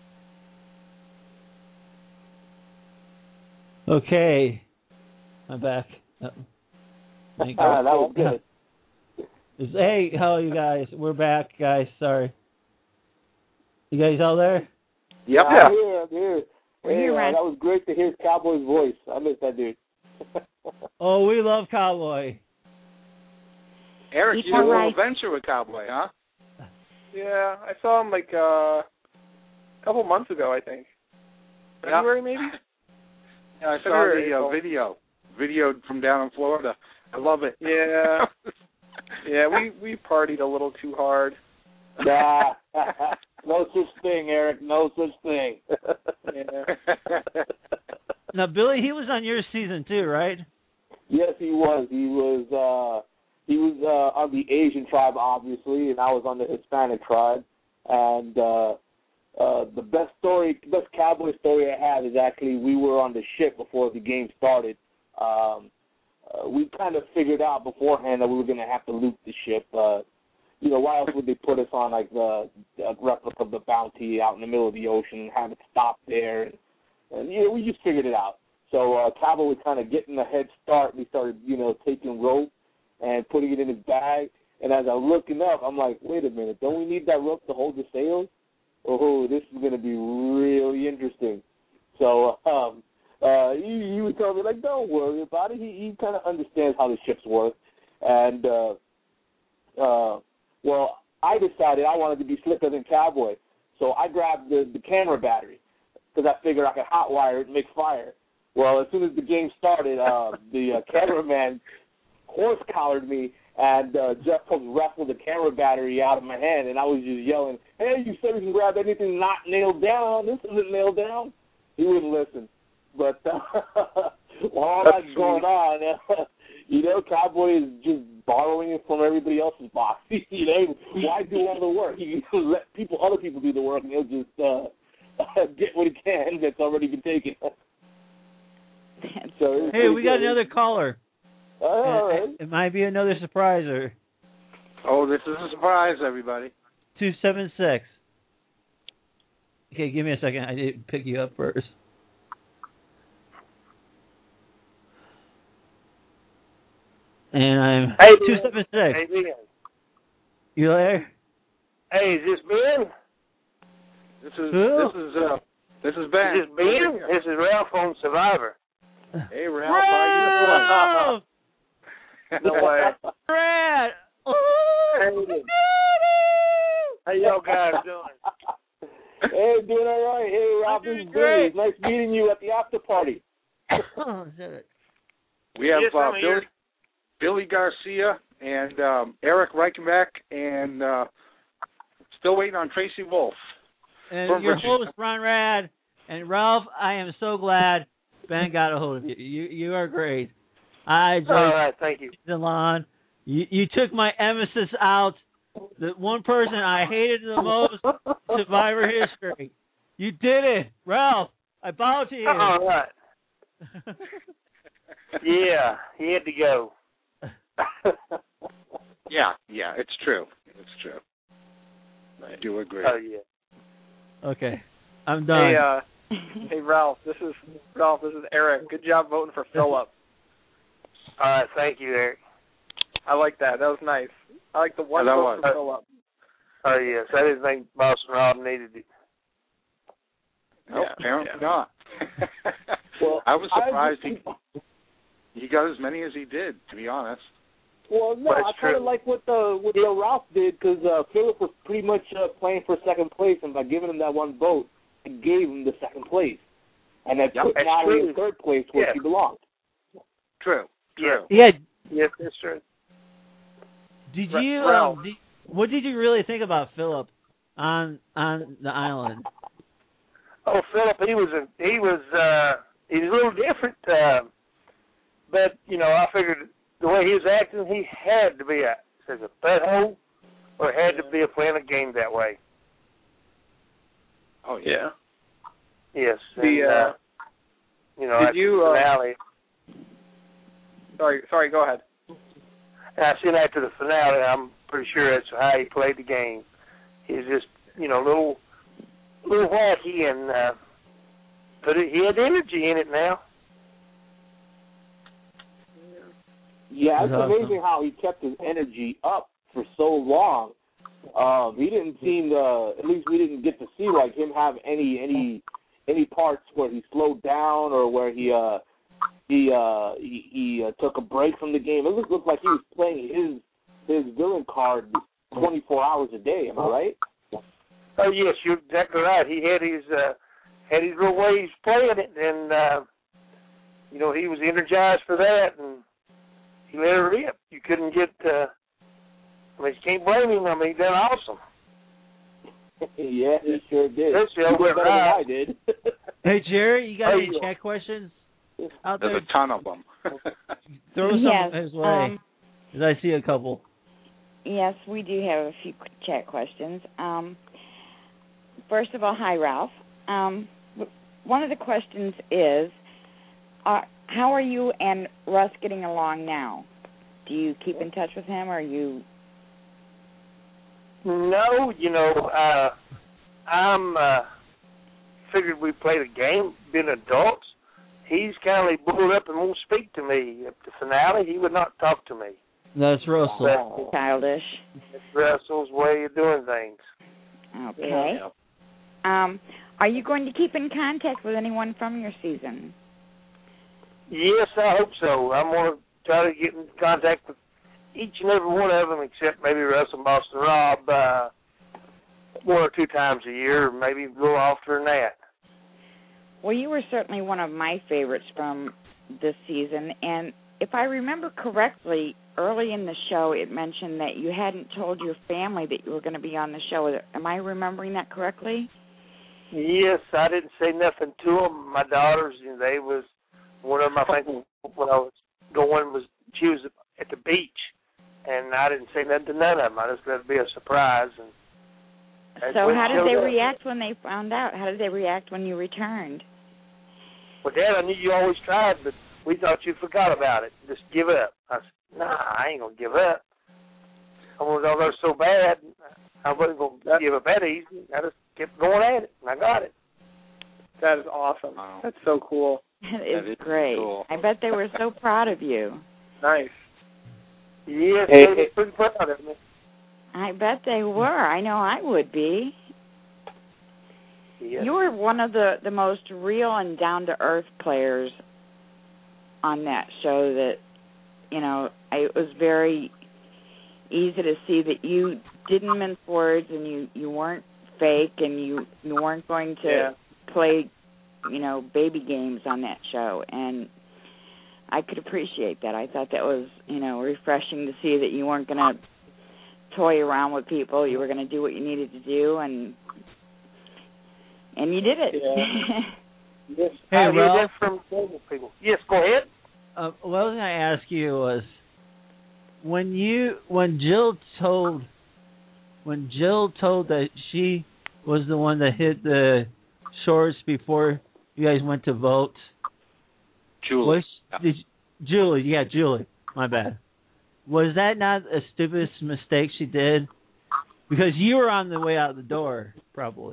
Speaker 2: Okay, I'm back. Thank you.
Speaker 5: That was good.
Speaker 2: Hey, how are you guys? We're back, guys. Sorry. You guys all there?
Speaker 5: Yep. I'm here.
Speaker 3: Hey,
Speaker 5: that was great to hear Cowboy's voice. I miss that dude.
Speaker 2: Oh, we love Cowboy.
Speaker 4: Eric, you had a little adventure with Cowboy, huh?
Speaker 6: Yeah, I saw him like a couple months ago, I think. February, maybe?
Speaker 4: Yeah, I saw the video from down in Florida. I love it.
Speaker 6: Yeah. Yeah, we partied a little too hard.
Speaker 5: Nah, no such thing, Eric. No such thing.
Speaker 6: Yeah.
Speaker 2: Now, Billy, he was on your season too, right?
Speaker 5: Yes, he was. He was on the Asian tribe, obviously, and I was on the Hispanic tribe. And the best Cowboy story I have is actually we were on the ship before the game started. We kind of figured out beforehand that we were going to have to loot the ship. Why else would they put us on like the replica of the Bounty out in the middle of the ocean and have it stop there? And we just figured it out. So Cowboy was kind of getting a head start. We started, taking rope and putting it in his bag. And as I'm looking up, I'm like, wait a minute, don't we need that rope to hold the sails? Oh, this is going to be really interesting. So he was telling me, like, don't worry about it. He kind of understands how the ships work. And, well, I decided I wanted to be slicker than Cowboy. So I grabbed the camera battery because I figured I could hotwire it and make fire. Well, as soon as the game started, the cameraman horse-collared me, and Jeff Combs wrestled the camera battery out of my hand, and I was just yelling, hey, you said we can grab anything not nailed down. This isn't nailed down. He wouldn't listen. But while all that's going on, Cowboy is just borrowing it from everybody else's box. Why do all the work? He can let other people do the work, and he'll just get what he can that's already been taken. So
Speaker 2: hey, we got another caller.
Speaker 5: All right.
Speaker 2: It might be another surpriser.
Speaker 4: Oh, this is a surprise, everybody.
Speaker 2: 276. Okay, give me a second. I didn't pick you up first. And I'm 276.
Speaker 18: Hey, Ben.
Speaker 2: You there?
Speaker 18: Hey, is this Ben?
Speaker 4: This is Ben.
Speaker 18: Is this Ben? This is Ralph on Survivor.
Speaker 4: Hey, Ralph, how you
Speaker 18: doing? No way.
Speaker 2: Brad!
Speaker 18: How y'all guys doing?
Speaker 5: Hey, doing all right. Hey, Ralph, this is Billy. Nice meeting you at the after party.
Speaker 4: We have Billy Garcia and Eric Reichenbach and still waiting on Tracy Wolf.
Speaker 2: And your host, Ron Rad. And Ralph, I am so glad Ben got a hold of you. You are great. All
Speaker 18: right, thank you.
Speaker 2: Delon, you took my emesis out. The one person I hated the most, Survivor history. You did it, Ralph. I bow to you.
Speaker 18: All right. Yeah, he had to go.
Speaker 4: Yeah, it's true. It's true. I do agree.
Speaker 18: Oh yeah.
Speaker 2: Okay, I'm done.
Speaker 6: Hey, Ralph. This is Eric. Good job voting for Philip.
Speaker 18: All right, thank you, Eric.
Speaker 6: I like that. That was nice. I like the one vote for Philip.
Speaker 18: Oh yes, I didn't think Boston Rob needed it.
Speaker 4: No, apparently not. Well, I was surprised he got as many as he did, to be honest.
Speaker 5: Well, no, I kind of like what Ralph did because Philip was pretty much playing for second place, and by giving him that one vote, it gave him the second place, and that put Natalie in third place where she belonged.
Speaker 18: True.
Speaker 2: Yeah.
Speaker 18: Yes, that's true.
Speaker 2: Did you? What did you really think about Philip on the island?
Speaker 18: Oh, Philip, he was a little different, but I figured the way he was acting, he had to be a butthole, or had to be playing a game that way.
Speaker 4: Oh yeah.
Speaker 18: Yes.
Speaker 6: Did
Speaker 18: you? Finale.
Speaker 6: Sorry. Go ahead.
Speaker 18: And I seen after the finale, I'm pretty sure that's how he played the game. He was just, a little wacky, and but he had energy in it now.
Speaker 5: Yeah, it's amazing how he kept his energy up for so long. He didn't seem to, at least we didn't get to see like him have any parts where he slowed down or where he took a break from the game. It looked like he was playing his villain card 24 hours a day. Am I right?
Speaker 18: Oh yes, you're exactly right. He had his real ways playing it, and he was energized for that, and he let it rip. You couldn't get. You can't blame him. He done awesome.
Speaker 5: Yeah, he sure did.
Speaker 18: He better than
Speaker 5: I did.
Speaker 2: Hey, Jerry, you got any chat questions out there?
Speaker 4: There's a ton of them.
Speaker 2: Throw some his way, because I see a couple.
Speaker 3: Yes, we do have a few chat questions. First of all, hi, Ralph. One of the questions is, how are you and Russ getting along now? Do you keep in touch with him, or are you...
Speaker 18: No, I'm figured we played a game, being adults. He's kind of bulled up and won't speak to me. At the finale, he would not talk to me.
Speaker 2: That's Russell.
Speaker 3: That's childish.
Speaker 18: It's Russell's way of doing things.
Speaker 3: Okay. Yeah. Are you going to keep in contact with anyone from your season?
Speaker 18: Yes, I hope so. I'm going to try to get in contact with each and every one of them, except maybe Russell, Boston Rob, 1 or 2 times a year, maybe a little oftener than that.
Speaker 3: Well, you were certainly one of my favorites from this season, and if I remember correctly, early in the show it mentioned that you hadn't told your family that you were going to be on the show. Am I remembering that correctly?
Speaker 18: Yes, I didn't say nothing to them. My daughters, they was one of them, I think, when I was going, she was at the beach, and I didn't say nothing to none of them. I just let it be a surprise.
Speaker 3: So how did they react when they found out? How did they react when you returned?
Speaker 18: Well, Dad, I knew you always tried, but we thought you forgot about it. Just give up. I said, nah, I ain't going to give up. I was all there so bad, I wasn't going to give up that easy. I just kept going at it, and I got it.
Speaker 6: That is awesome. Wow. That's so cool.
Speaker 3: That is great. Cool. I bet they were so proud of you.
Speaker 6: Nice.
Speaker 18: Yes, they were pretty proud of me.
Speaker 3: I bet they were. I know I would be.
Speaker 18: Yes.
Speaker 3: You were one of the most real and down-to-earth players on that show that, it was very easy to see that you didn't mince words and you weren't fake and you weren't going to play, baby games on that show. And I could appreciate that. I thought that was, refreshing to see that you weren't going to toy around with people. You were going to do what you needed to do, and you did it.
Speaker 18: Yeah. Yes.
Speaker 2: Hey,
Speaker 18: I hear
Speaker 2: Ralph.
Speaker 18: that from several people. Yes, go ahead.
Speaker 2: What I was going to ask you was, when Jill told that she was the one that hit the shorts before you guys went to vote.
Speaker 4: Julie.
Speaker 2: Julie. My bad. Was that not a stupidest mistake she did? Because you were on the way out the door, probably.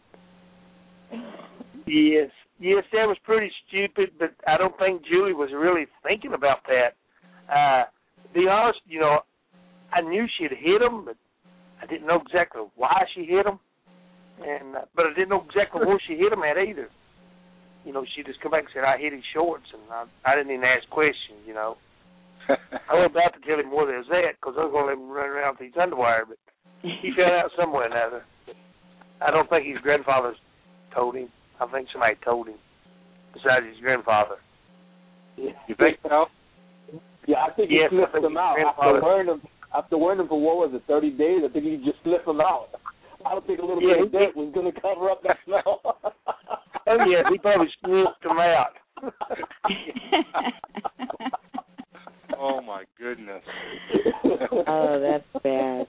Speaker 18: Yes, that was pretty stupid, but I don't think Julie was really thinking about that. To be honest, I knew she'd hit him, but I didn't know exactly why she hit him, but I didn't know exactly where she hit him at either. She just come back and said, I hit his shorts, and I didn't even ask questions, I was about to tell him where they was at, because I was going to let him run around with his underwear, but he found out somewhere or another. I don't think his grandfather told him. I think somebody told him, besides his grandfather.
Speaker 4: You think so?
Speaker 5: Yeah, I think he flipped them out after wearing them for what was it, 30 days. I think he just flipped them out. I don't think a little bit of dirt was going to cover up that smell.
Speaker 18: Oh yeah, he probably sniffed them out.
Speaker 4: Oh my goodness.
Speaker 3: Oh, that's bad.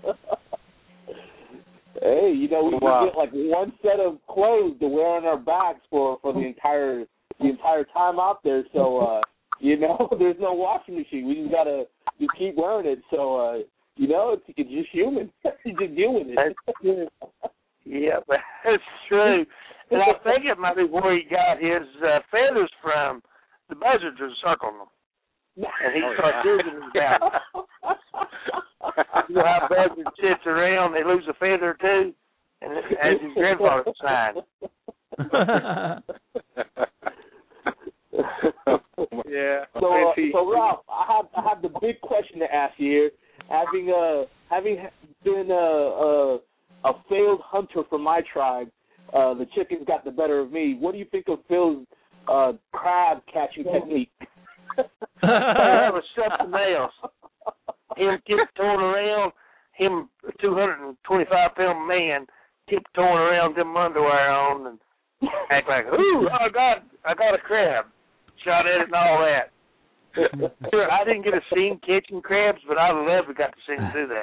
Speaker 5: Hey, we get like one set of clothes to wear on our backs for the entire time out there. So there's no washing machine. We just gotta keep wearing it. So it's just human. You just deal with it.
Speaker 18: Yeah, that's true. And I think it might be where he got his feathers from. The buzzards are circling them. And he starts digging them down. You know how buzzards sits around, they lose a feather or two, and as his grandfather signed.
Speaker 4: Yeah.
Speaker 5: So Ralph, I have the big question to ask you here. Having been a failed hunter for my tribe, the chickens got the better of me. What do you think of Phil's crab catching technique?
Speaker 18: That was something else. Him tiptoeing around, him 225-pound man tiptoeing around them underwear on and act like, ooh, I got a crab. Shot at it and all that. Sure, I didn't get a scene catching crabs, but I would love to got to see him do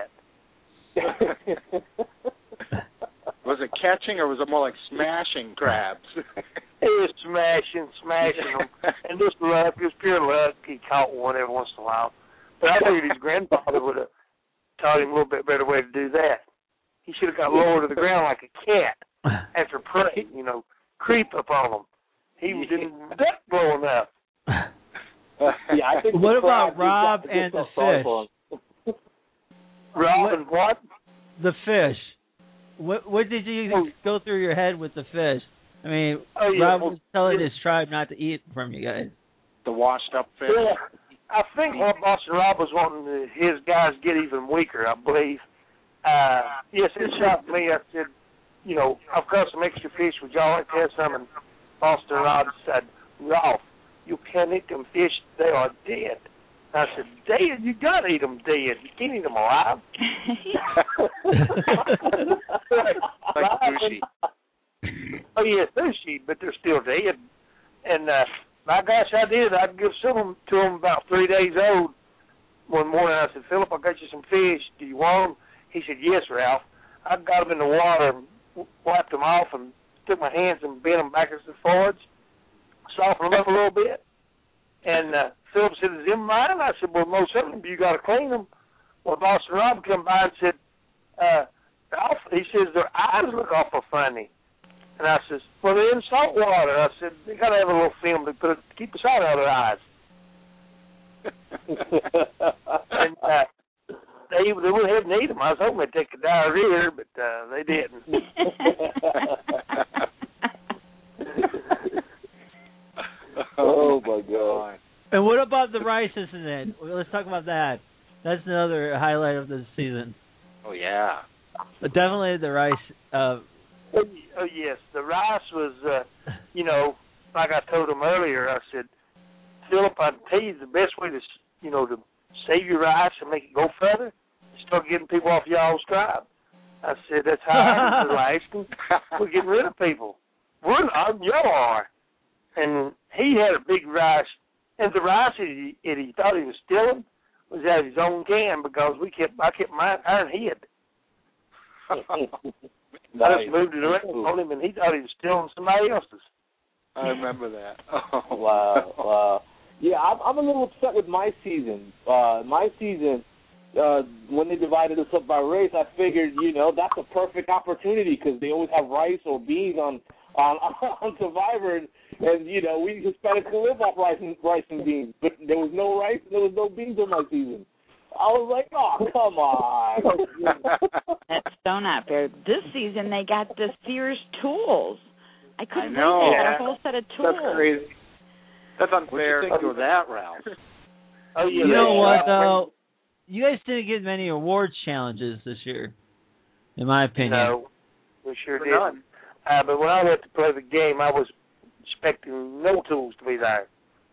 Speaker 18: that.
Speaker 4: Was it catching or was it more like smashing crabs?
Speaker 18: He was smashing them. And just luck, it was pure luck. He caught one every once in a while. But I figured his grandfather would have taught him a little bit better way to do that. He should have got lower to the ground like a cat after prey, creep up on him. He didn't duck blowing up.
Speaker 5: Yeah, I think
Speaker 2: what about Rob and the fish?
Speaker 18: Rob and what?
Speaker 2: The fish. What did you go through your head with the fish? I mean, Rob was telling his tribe not to eat from you guys.
Speaker 4: The washed up fish.
Speaker 18: Yeah, I think what Boston Rob was wanting his guys get even weaker, I believe. Yes, it shocked me. I said, I've got some extra fish. Would y'all like to have some? And Boston Rob said, Ralph, you can't eat them fish. They are dead. I said, dead? You got to eat them dead. You can't eat them alive.
Speaker 4: Like sushi.
Speaker 18: Oh, yeah, sushi, but they're still dead. And, my gosh, I did. I'd give some to them about 3 days old. One morning I said, Philip, I got you some fish. Do you want them? He said, yes, Ralph. I got them in the water and wiped them off and took my hands and bent them backwards and forwards, softened them up a little bit. And Philip said, is them mine? I said, well, most of them, you got to clean them. Well, Boston Rob come by and said, Ralph, he says, their eyes look awful funny. And I says, well, they're in salt water. I said, they got to have a little film to keep the salt out of their eyes. And they went ahead and ate them. I was hoping they'd take a diarrhea, but they didn't.
Speaker 5: Oh, my God.
Speaker 2: And what about the rice incident? Let's talk about that. That's another highlight of the season.
Speaker 4: Oh, yeah.
Speaker 2: But definitely the rice.
Speaker 18: Oh, yes. The rice was, like I told him earlier, I said, Philip, I tell you the best way to save your rice and make it go further is start getting people off y'all's tribe. I said, that's how I was lasting. We're getting rid of people. We're not, y'all are. And he had a big rice, and the rice he thought he was stealing was out of his own can because I kept mine iron hid.
Speaker 5: Nice.
Speaker 18: I just moved it around on him, and he thought he was stealing somebody else's.
Speaker 4: I remember that. Oh.
Speaker 5: Wow. Yeah, I'm a little upset with my season. When they divided us up by race, I figured, that's a perfect opportunity because they always have rice or beans on Survivor, and we Hispanics can live off rice and beans. But there was no rice and there was no beans on my season. I was like, oh, come on.
Speaker 3: That's so not fair. This season they got the Sears tools. I couldn't believe
Speaker 4: know.
Speaker 3: they got a whole set of tools.
Speaker 4: That's crazy. That's unfair. What do you think of that, Ralph?
Speaker 18: Oh, yeah,
Speaker 2: you know what, though? You guys didn't get many awards challenges this year, in my opinion.
Speaker 18: No, we sure didn't. But when I went to play the game, I was expecting no tools to be there.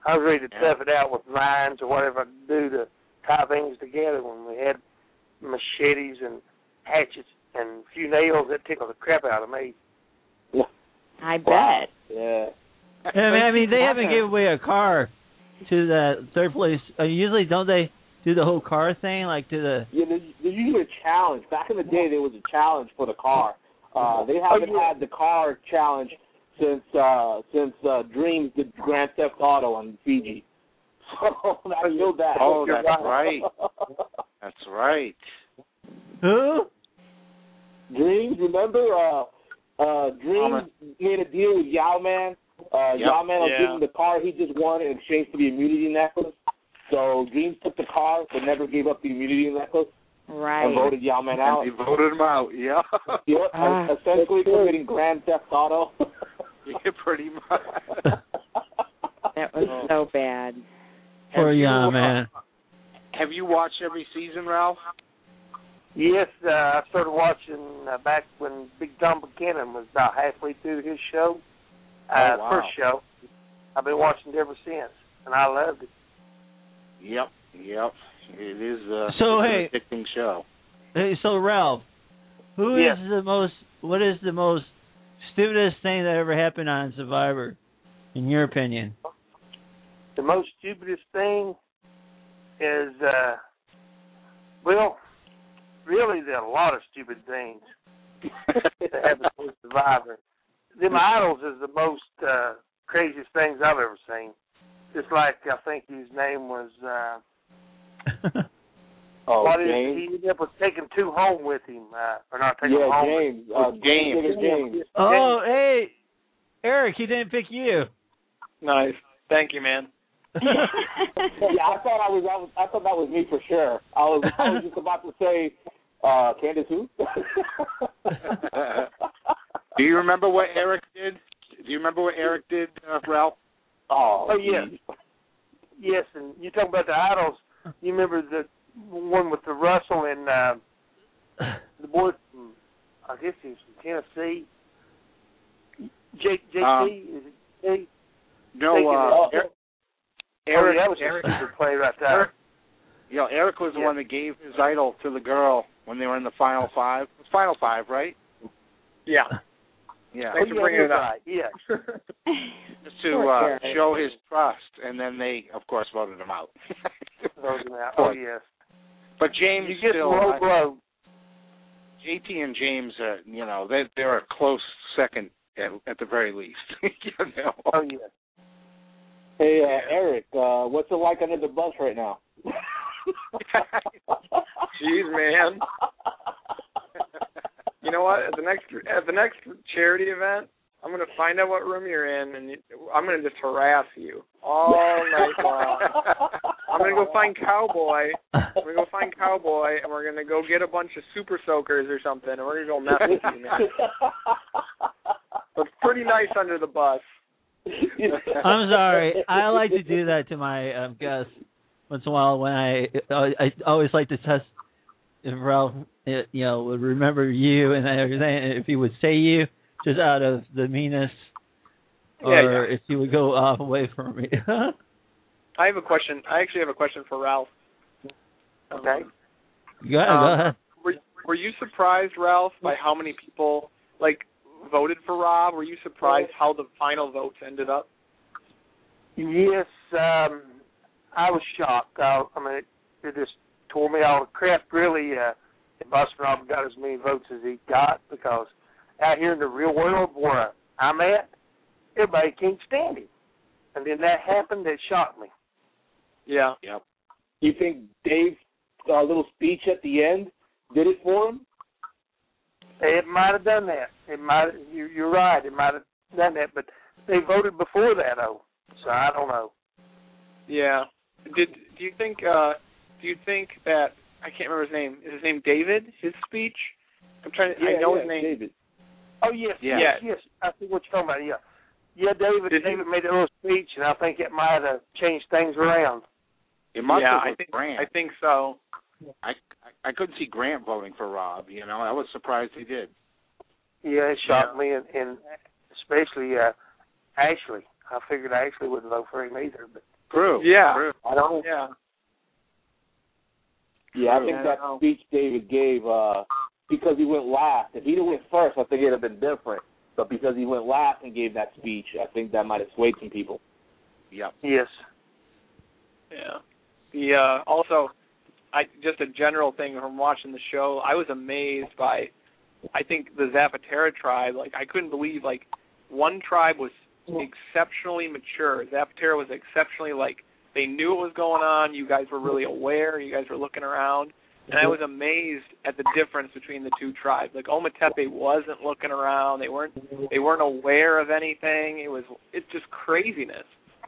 Speaker 18: I was ready to tough it out with vines or whatever I could do to tie things together when we had machetes and hatchets and a few nails that tickled the crap out of me.
Speaker 3: I bet.
Speaker 5: Yeah.
Speaker 2: I mean, they haven't given away a car to the third place. Usually, don't they do the whole car thing, like to the?
Speaker 5: Yeah, there's usually a challenge. Back in the day, there was a challenge for the car. They haven't had the car challenge since Dreams did Grand Theft Auto on Fiji. So I know that.
Speaker 4: Oh, that's right. That's right.
Speaker 2: Who?
Speaker 5: Dreams, remember? Dreams made a deal with Yao Man. Yao Man will give him the car he just won in exchange for the immunity necklace. So Dreams took the car but never gave up the immunity necklace.
Speaker 3: Right.
Speaker 5: And voted Yao Man out.
Speaker 4: And he voted him out, yeah.
Speaker 5: Yep, essentially committing Grand Theft Auto.
Speaker 4: Yeah, pretty much.
Speaker 3: That was so bad.
Speaker 2: Poor Yao Man.
Speaker 4: Have you watched every season, Ralph?
Speaker 18: Yes, I started watching back when Big Tom Buchanan was about halfway through his show.
Speaker 4: Wow.
Speaker 18: First show. I've been watching it ever since, and I loved it.
Speaker 4: Yep. It is an addicting show.
Speaker 2: Hey, so Ralph, what is the most stupidest thing that ever happened on Survivor, in your opinion?
Speaker 18: The most stupidest thing is, really there are a lot of stupid things that happen on Survivor. Them idols is the most craziest things I've ever seen. Just like I think his name was
Speaker 5: James.
Speaker 18: He ended up with taking 2 home with him, or not taking them home.
Speaker 5: James.
Speaker 2: Oh, hey, Eric, he didn't pick you.
Speaker 6: Nice. Thank you, man.
Speaker 5: Yeah, I thought that was me for sure. I was just about to say, Candace who?
Speaker 4: Do you remember what Eric did? Ralph?
Speaker 18: Oh yes. Yes, and you talk about the idols. You remember the one with the Russell and the boy from, I guess he's from Tennessee. JT, is it J?
Speaker 4: No,
Speaker 18: Eric, that was a super play right there.
Speaker 4: Eric was the one that gave his idol to the girl when they were in the Final Five. It was Final Five, right?
Speaker 6: Yeah.
Speaker 4: Yeah.
Speaker 6: Thanks for bringing it up.
Speaker 18: Right. Yeah.
Speaker 4: Just to show his trust, and then they, of course, voted him out.
Speaker 18: Voted him out. Oh, yes.
Speaker 4: But James
Speaker 18: you
Speaker 4: still,
Speaker 18: low blow.
Speaker 4: JT and James, they're a close second at the very least.
Speaker 18: Oh, yes.
Speaker 5: Hey, Eric, what's it like under the bus right now?
Speaker 6: Jeez, man. You know what? At the next charity event, I'm gonna find out what room you're in, and I'm gonna just harass you all night long. I'm gonna go find Cowboy. And we're gonna go get a bunch of super soakers or something, and we're gonna go mess with you, man. It's pretty nice under the bus.
Speaker 2: I'm sorry. I like to do that to my guests once in a while when I always like to test if Ralph, would remember you and everything, if he would say you just out of the meanness, or if he would go off away from me.
Speaker 6: I have a question. I actually have a question for Ralph.
Speaker 18: Okay.
Speaker 2: Go ahead.
Speaker 6: Were you surprised, Ralph, by how many people voted for Rob? Were you surprised how the final votes ended up?
Speaker 18: Yes, I was shocked. It just tore me out of crap. Really, Buster Rob got as many votes as he got, because out here in the real world where I'm at, everybody can't stand him. And then that happened, it shocked me.
Speaker 6: Yeah.
Speaker 4: Yep.
Speaker 5: You think Dave's little speech at the end did it for him?
Speaker 18: It might have done that. You're right. It might have done that, but they voted before that, though. So I don't know.
Speaker 6: Yeah. Do you think that, I can't remember his name. Is his name David? His speech? I know his name.
Speaker 5: David.
Speaker 18: Oh yes. I see what you're talking about. Yeah. Yeah, David made a little speech, and I think it might have changed things around.
Speaker 4: It must have been Grant.
Speaker 6: I think so.
Speaker 4: I couldn't see Grant voting for Rob. I was surprised he did.
Speaker 18: Yeah, it shocked me, and especially Ashley. I figured Ashley wouldn't vote for him either, but
Speaker 4: True.
Speaker 6: Yeah.
Speaker 4: True.
Speaker 5: I don't.
Speaker 6: Yeah.
Speaker 5: Yeah, I think that speech David gave, because he went last. If he'd have went first, I think it'd have been different. But because he went last and gave that speech, I think that might have swayed some people.
Speaker 4: Yep.
Speaker 18: Yes.
Speaker 6: Yeah. Also, just a general thing from watching the show, I was amazed by, I think, the Zapatera tribe. Like, I couldn't believe, like, one tribe was exceptionally mature. Zapatera was exceptionally, like, they knew what was going on. You guys were really aware. You guys were looking around. And I was amazed at the difference between the two tribes. Like, Ometepe wasn't looking around. They weren't aware of anything. It's just craziness.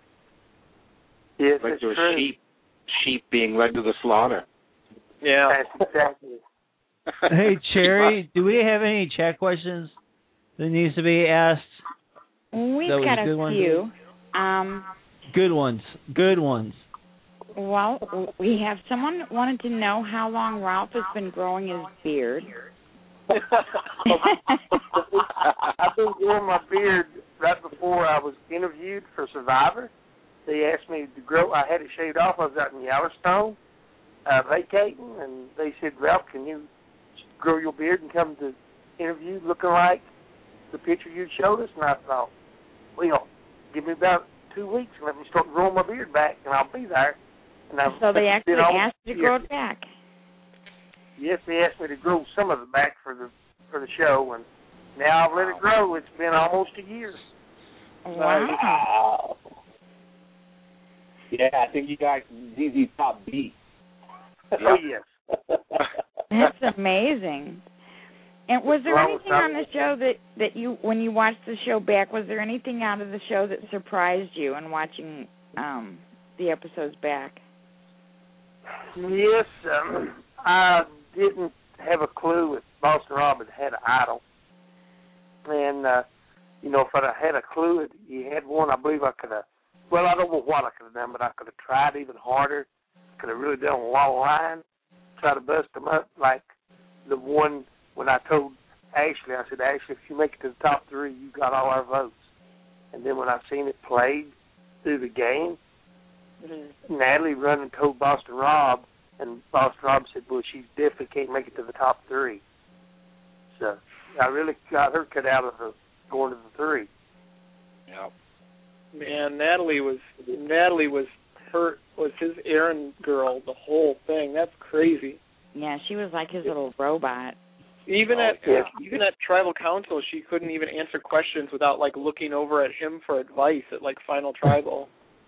Speaker 18: Yes,
Speaker 4: like
Speaker 18: it's
Speaker 4: there
Speaker 18: true.
Speaker 4: were sheep being led to the slaughter.
Speaker 6: Yeah.
Speaker 18: That's exactly.
Speaker 2: Hey, Cherry, do we have any chat questions that needs to be asked?
Speaker 3: We've got a few.
Speaker 2: Good ones.
Speaker 3: Well, we have someone wanted to know how long Ralph has been growing his beard.
Speaker 18: I've been growing my beard right before I was interviewed for Survivor. They asked me to grow. I had it shaved off. I was out in Yellowstone vacating, and they said, Ralph, can you grow your beard and come to interview looking like the picture you showed us? And I thought, well, give me about 2 weeks and let me start growing my beard back, and I'll be there. And
Speaker 3: so they actually asked you to grow it back?
Speaker 18: Yes, they asked me to grow some of it back for the show, and now I've let it grow. It's been almost a year.
Speaker 3: Wow.
Speaker 5: Yeah, I think you guys ZZ Top beat.
Speaker 18: Oh, yes.
Speaker 3: That's amazing. And was there anything on the show that you, when you watched the show back, was there anything out of the show that surprised you in watching the episodes back?
Speaker 18: Yes, I didn't have a clue if Boston Rob had an idol. And, if I'd had a clue, he had one, I believe I could have, well, I don't know what I could have done, but I could have tried even harder. Could have really done a long line, try to bust them up like the one when I told Ashley, I said, Ashley, if you make it to the top 3, you got all our votes. And then when I seen it played through the game, Natalie run and told Boston Rob, and Boston Rob said, well, she definitely can't make it to the top 3. So I really got her cut out of going to the 3.
Speaker 4: Yep.
Speaker 6: Man, Natalie was his errand girl the whole thing. That's crazy.
Speaker 3: Yeah, she was like his little robot.
Speaker 6: Even at tribal council, she couldn't even answer questions without like looking over at him for advice at like final tribal.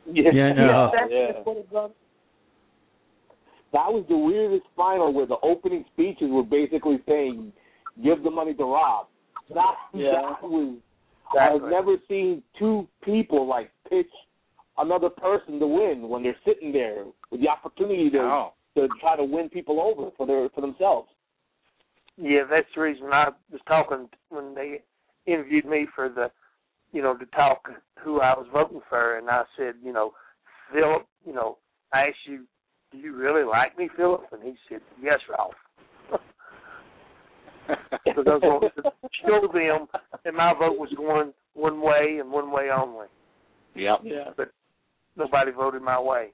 Speaker 5: That was the weirdest final where the opening speeches were basically saying, "Give the money to Rob." That was. I've never seen two people like pitch another person to win when they're sitting there with the opportunity to try to win people over for themselves.
Speaker 18: Yeah, that's the reason I was talking when they interviewed me for the, to talk who I was voting for, and I said, Philip, I asked you, do you really like me, Philip? And he said, yes, Ralph. Because I was going to show them that my vote was going one way and one way only.
Speaker 4: Yep.
Speaker 6: Yeah.
Speaker 18: But nobody voted my way.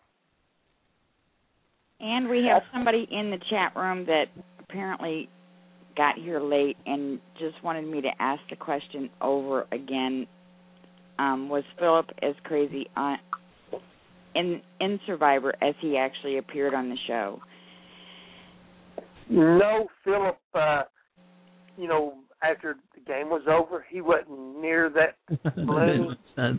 Speaker 3: And we have somebody in the chat room that apparently got here late and just wanted me to ask the question over again. Was Philip as crazy in Survivor as he actually appeared on the show?
Speaker 18: No, Philip, after the game was over, he wasn't near that balloon.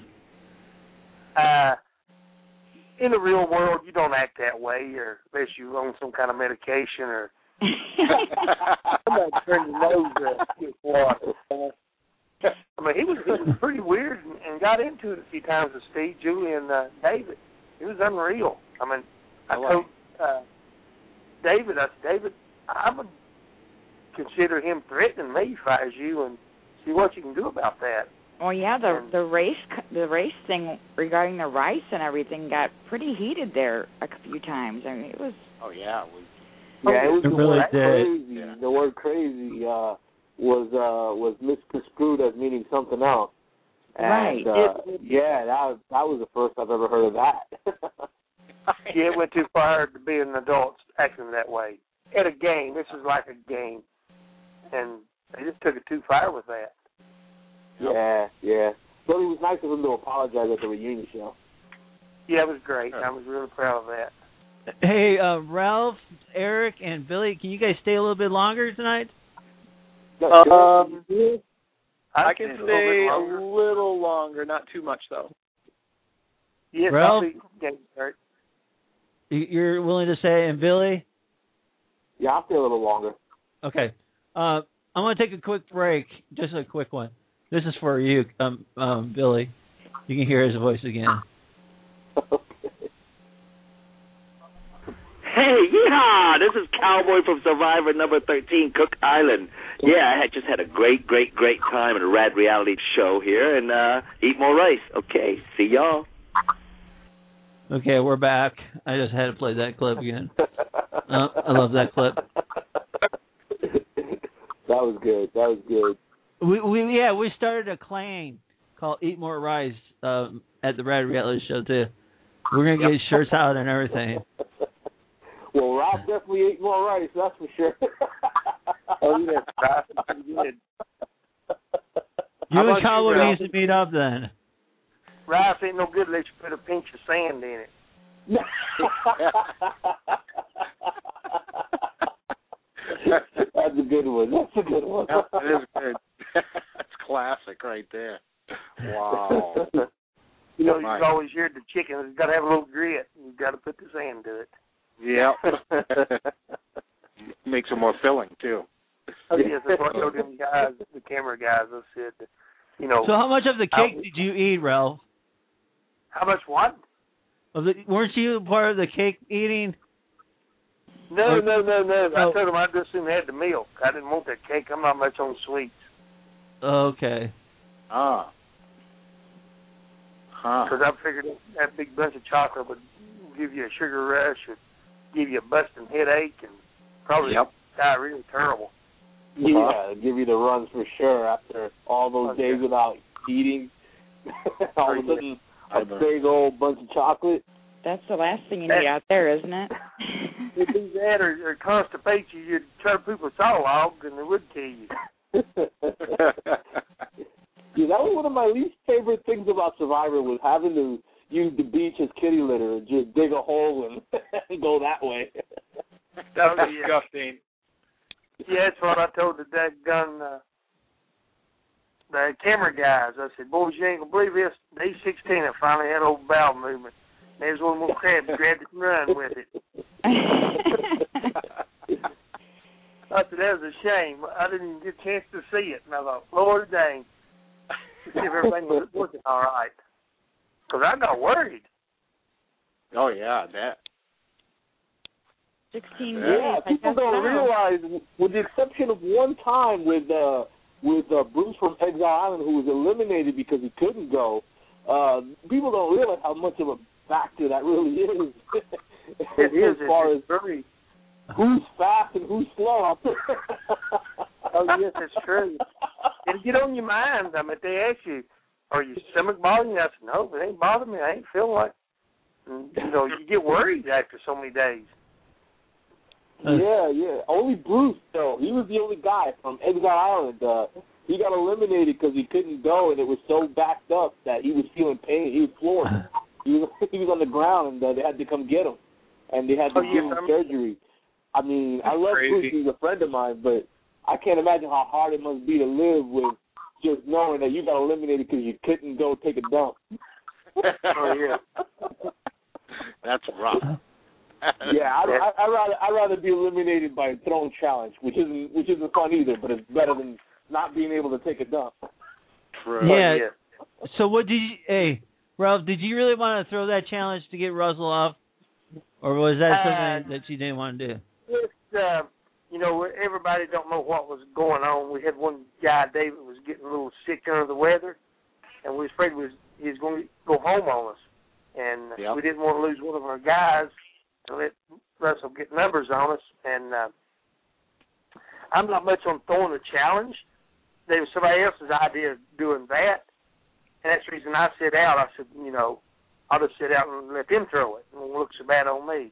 Speaker 18: In the real world, you don't act that way, or unless you're on some kind of medication or somebody turned your nose get water. I mean, he was pretty weird and got into it a few times with Steve, Julie, and David. It was unreal. I mean, I told David, David, I would consider him threatening me if I was you, and see what you can do about that.
Speaker 3: Well, yeah, the race thing regarding the rice and everything got pretty heated there a few times. I mean, it was.
Speaker 4: Oh yeah, it
Speaker 5: was the
Speaker 2: really
Speaker 5: word crazy. Yeah. The word crazy was misconstrued as meaning something else.
Speaker 3: Right.
Speaker 5: That was the first I've ever heard of that.
Speaker 18: Yeah, it went too far to be an adult acting that way. At a game, this is like a game. And they just took it too far with that.
Speaker 5: Yeah. But it was nice of him to apologize at the reunion show.
Speaker 18: Yeah, it was great. I was really proud of that.
Speaker 2: Hey, Ralph, Eric, and Billy, can you guys stay a little bit longer tonight?
Speaker 6: I can stay a little longer, not too much though.
Speaker 18: Yes,
Speaker 2: Ralph,
Speaker 18: I'll
Speaker 2: you're willing to say, and Billy?
Speaker 5: Yeah, I'll stay a little longer.
Speaker 2: Okay. I'm going to take a quick break, just a quick one. This is for you, Billy. You can hear his voice again.
Speaker 17: Hey, yeehaw! This is Cowboy from Survivor number 13, Cook Island. Yeah, I just had a great time at a rad reality show here, and eat more rice. Okay, see y'all.
Speaker 2: Okay, we're back. I just had to play that clip again. I love that clip.
Speaker 5: That was good.
Speaker 2: We started a clan called Eat More Rice at the Rad Reality Show too. We're gonna get shirts out and everything.
Speaker 5: Well, Rob definitely ate more rice, that's for sure.
Speaker 18: Oh yeah, that's pretty good.
Speaker 2: You and Cowboy needs to meet up then.
Speaker 18: Rice ain't no good unless you put a pinch of sand in it.
Speaker 5: That's a good one.
Speaker 4: That is good. That's classic right there. Wow.
Speaker 18: You know, you always hear the chicken has got to have a little grit. You've got to put the sand to it.
Speaker 4: Yep. Makes it more filling, too.
Speaker 18: Oh, yes, that's what I told them guys, the camera guys, I said, you know.
Speaker 2: So how much of the cake did you eat, Ralph?
Speaker 18: How much what?
Speaker 2: Weren't you part of the cake eating?
Speaker 18: No. I told them I just soon had the milk. I didn't want that cake. I'm not much on sweets.
Speaker 2: Okay.
Speaker 18: Because I figured that big bunch of chocolate would give you a sugar rush, or give you a busting headache, and probably diarrhea. Terrible.
Speaker 5: Yeah, give you the runs for sure after all those days without eating. All of a sudden, a big old bunch of chocolate.
Speaker 3: That's the last thing you need out there, isn't it?
Speaker 18: If you that or constipate you, you'd try to poop a saw log, and it would kill you.
Speaker 5: Yeah, that was one of my least favorite things about Survivor, was having to use the beach as kitty litter and just dig a hole and go that way.
Speaker 6: That was disgusting.
Speaker 18: Yeah, that's what I told the camera guys. I said, boys, you ain't going to believe this. Day 16, I finally had old bowel movement. There's one more crab grabbed it and run with it. I said, that was a shame. I didn't even get a chance to see it. And I thought, Lord dang. To see if everything was working all right. Because I got worried.
Speaker 4: Oh, yeah, that.
Speaker 3: 16 days.
Speaker 5: Yeah, people don't realize, with the exception of one time with Bruce from Exile Island, who was eliminated because he couldn't go, people don't realize how much of a factor that really is.
Speaker 18: It is.
Speaker 5: As far as who's fast and who's slow.
Speaker 18: Oh, yes, it's true. It'll get on your mind. I mean, if they ask you, are your stomach bothering you? I said, no, it ain't bothering me. I ain't feeling like. And, you know, you get worried after so many days.
Speaker 5: Yeah. Only Bruce, though. He was the only guy from Exile Island. He got eliminated because he couldn't go, and it was so backed up that he was feeling pain. He was floored. He was on the ground, and they had to come get him, and they had to give him surgery. I mean, I love Bruce. He's a friend of mine, but I can't imagine how hard it must be to live with just knowing that you got eliminated because you couldn't go take a dump.
Speaker 18: Oh, yeah.
Speaker 4: That's rough.
Speaker 5: Yeah, I'd rather be eliminated by a throwing challenge, which isn't fun either, but it's better than not being able to take a dump.
Speaker 4: True.
Speaker 2: Yeah. So what did you? Hey, Ralph, did you really want to throw that challenge to get Russell off, or was that something that you didn't want to do?
Speaker 18: It's you know, everybody don't know what was going on. We had one guy, David, was getting a little sick under the weather, and we was afraid he was going to go home on us, and we didn't want to lose one of our guys to let Russell get numbers on us. And I'm not much on throwing the challenge. There was somebody else's idea of doing that, And that's the reason I sit out. I said, you know, I'll just sit out and let them throw it. It won't look so bad on me.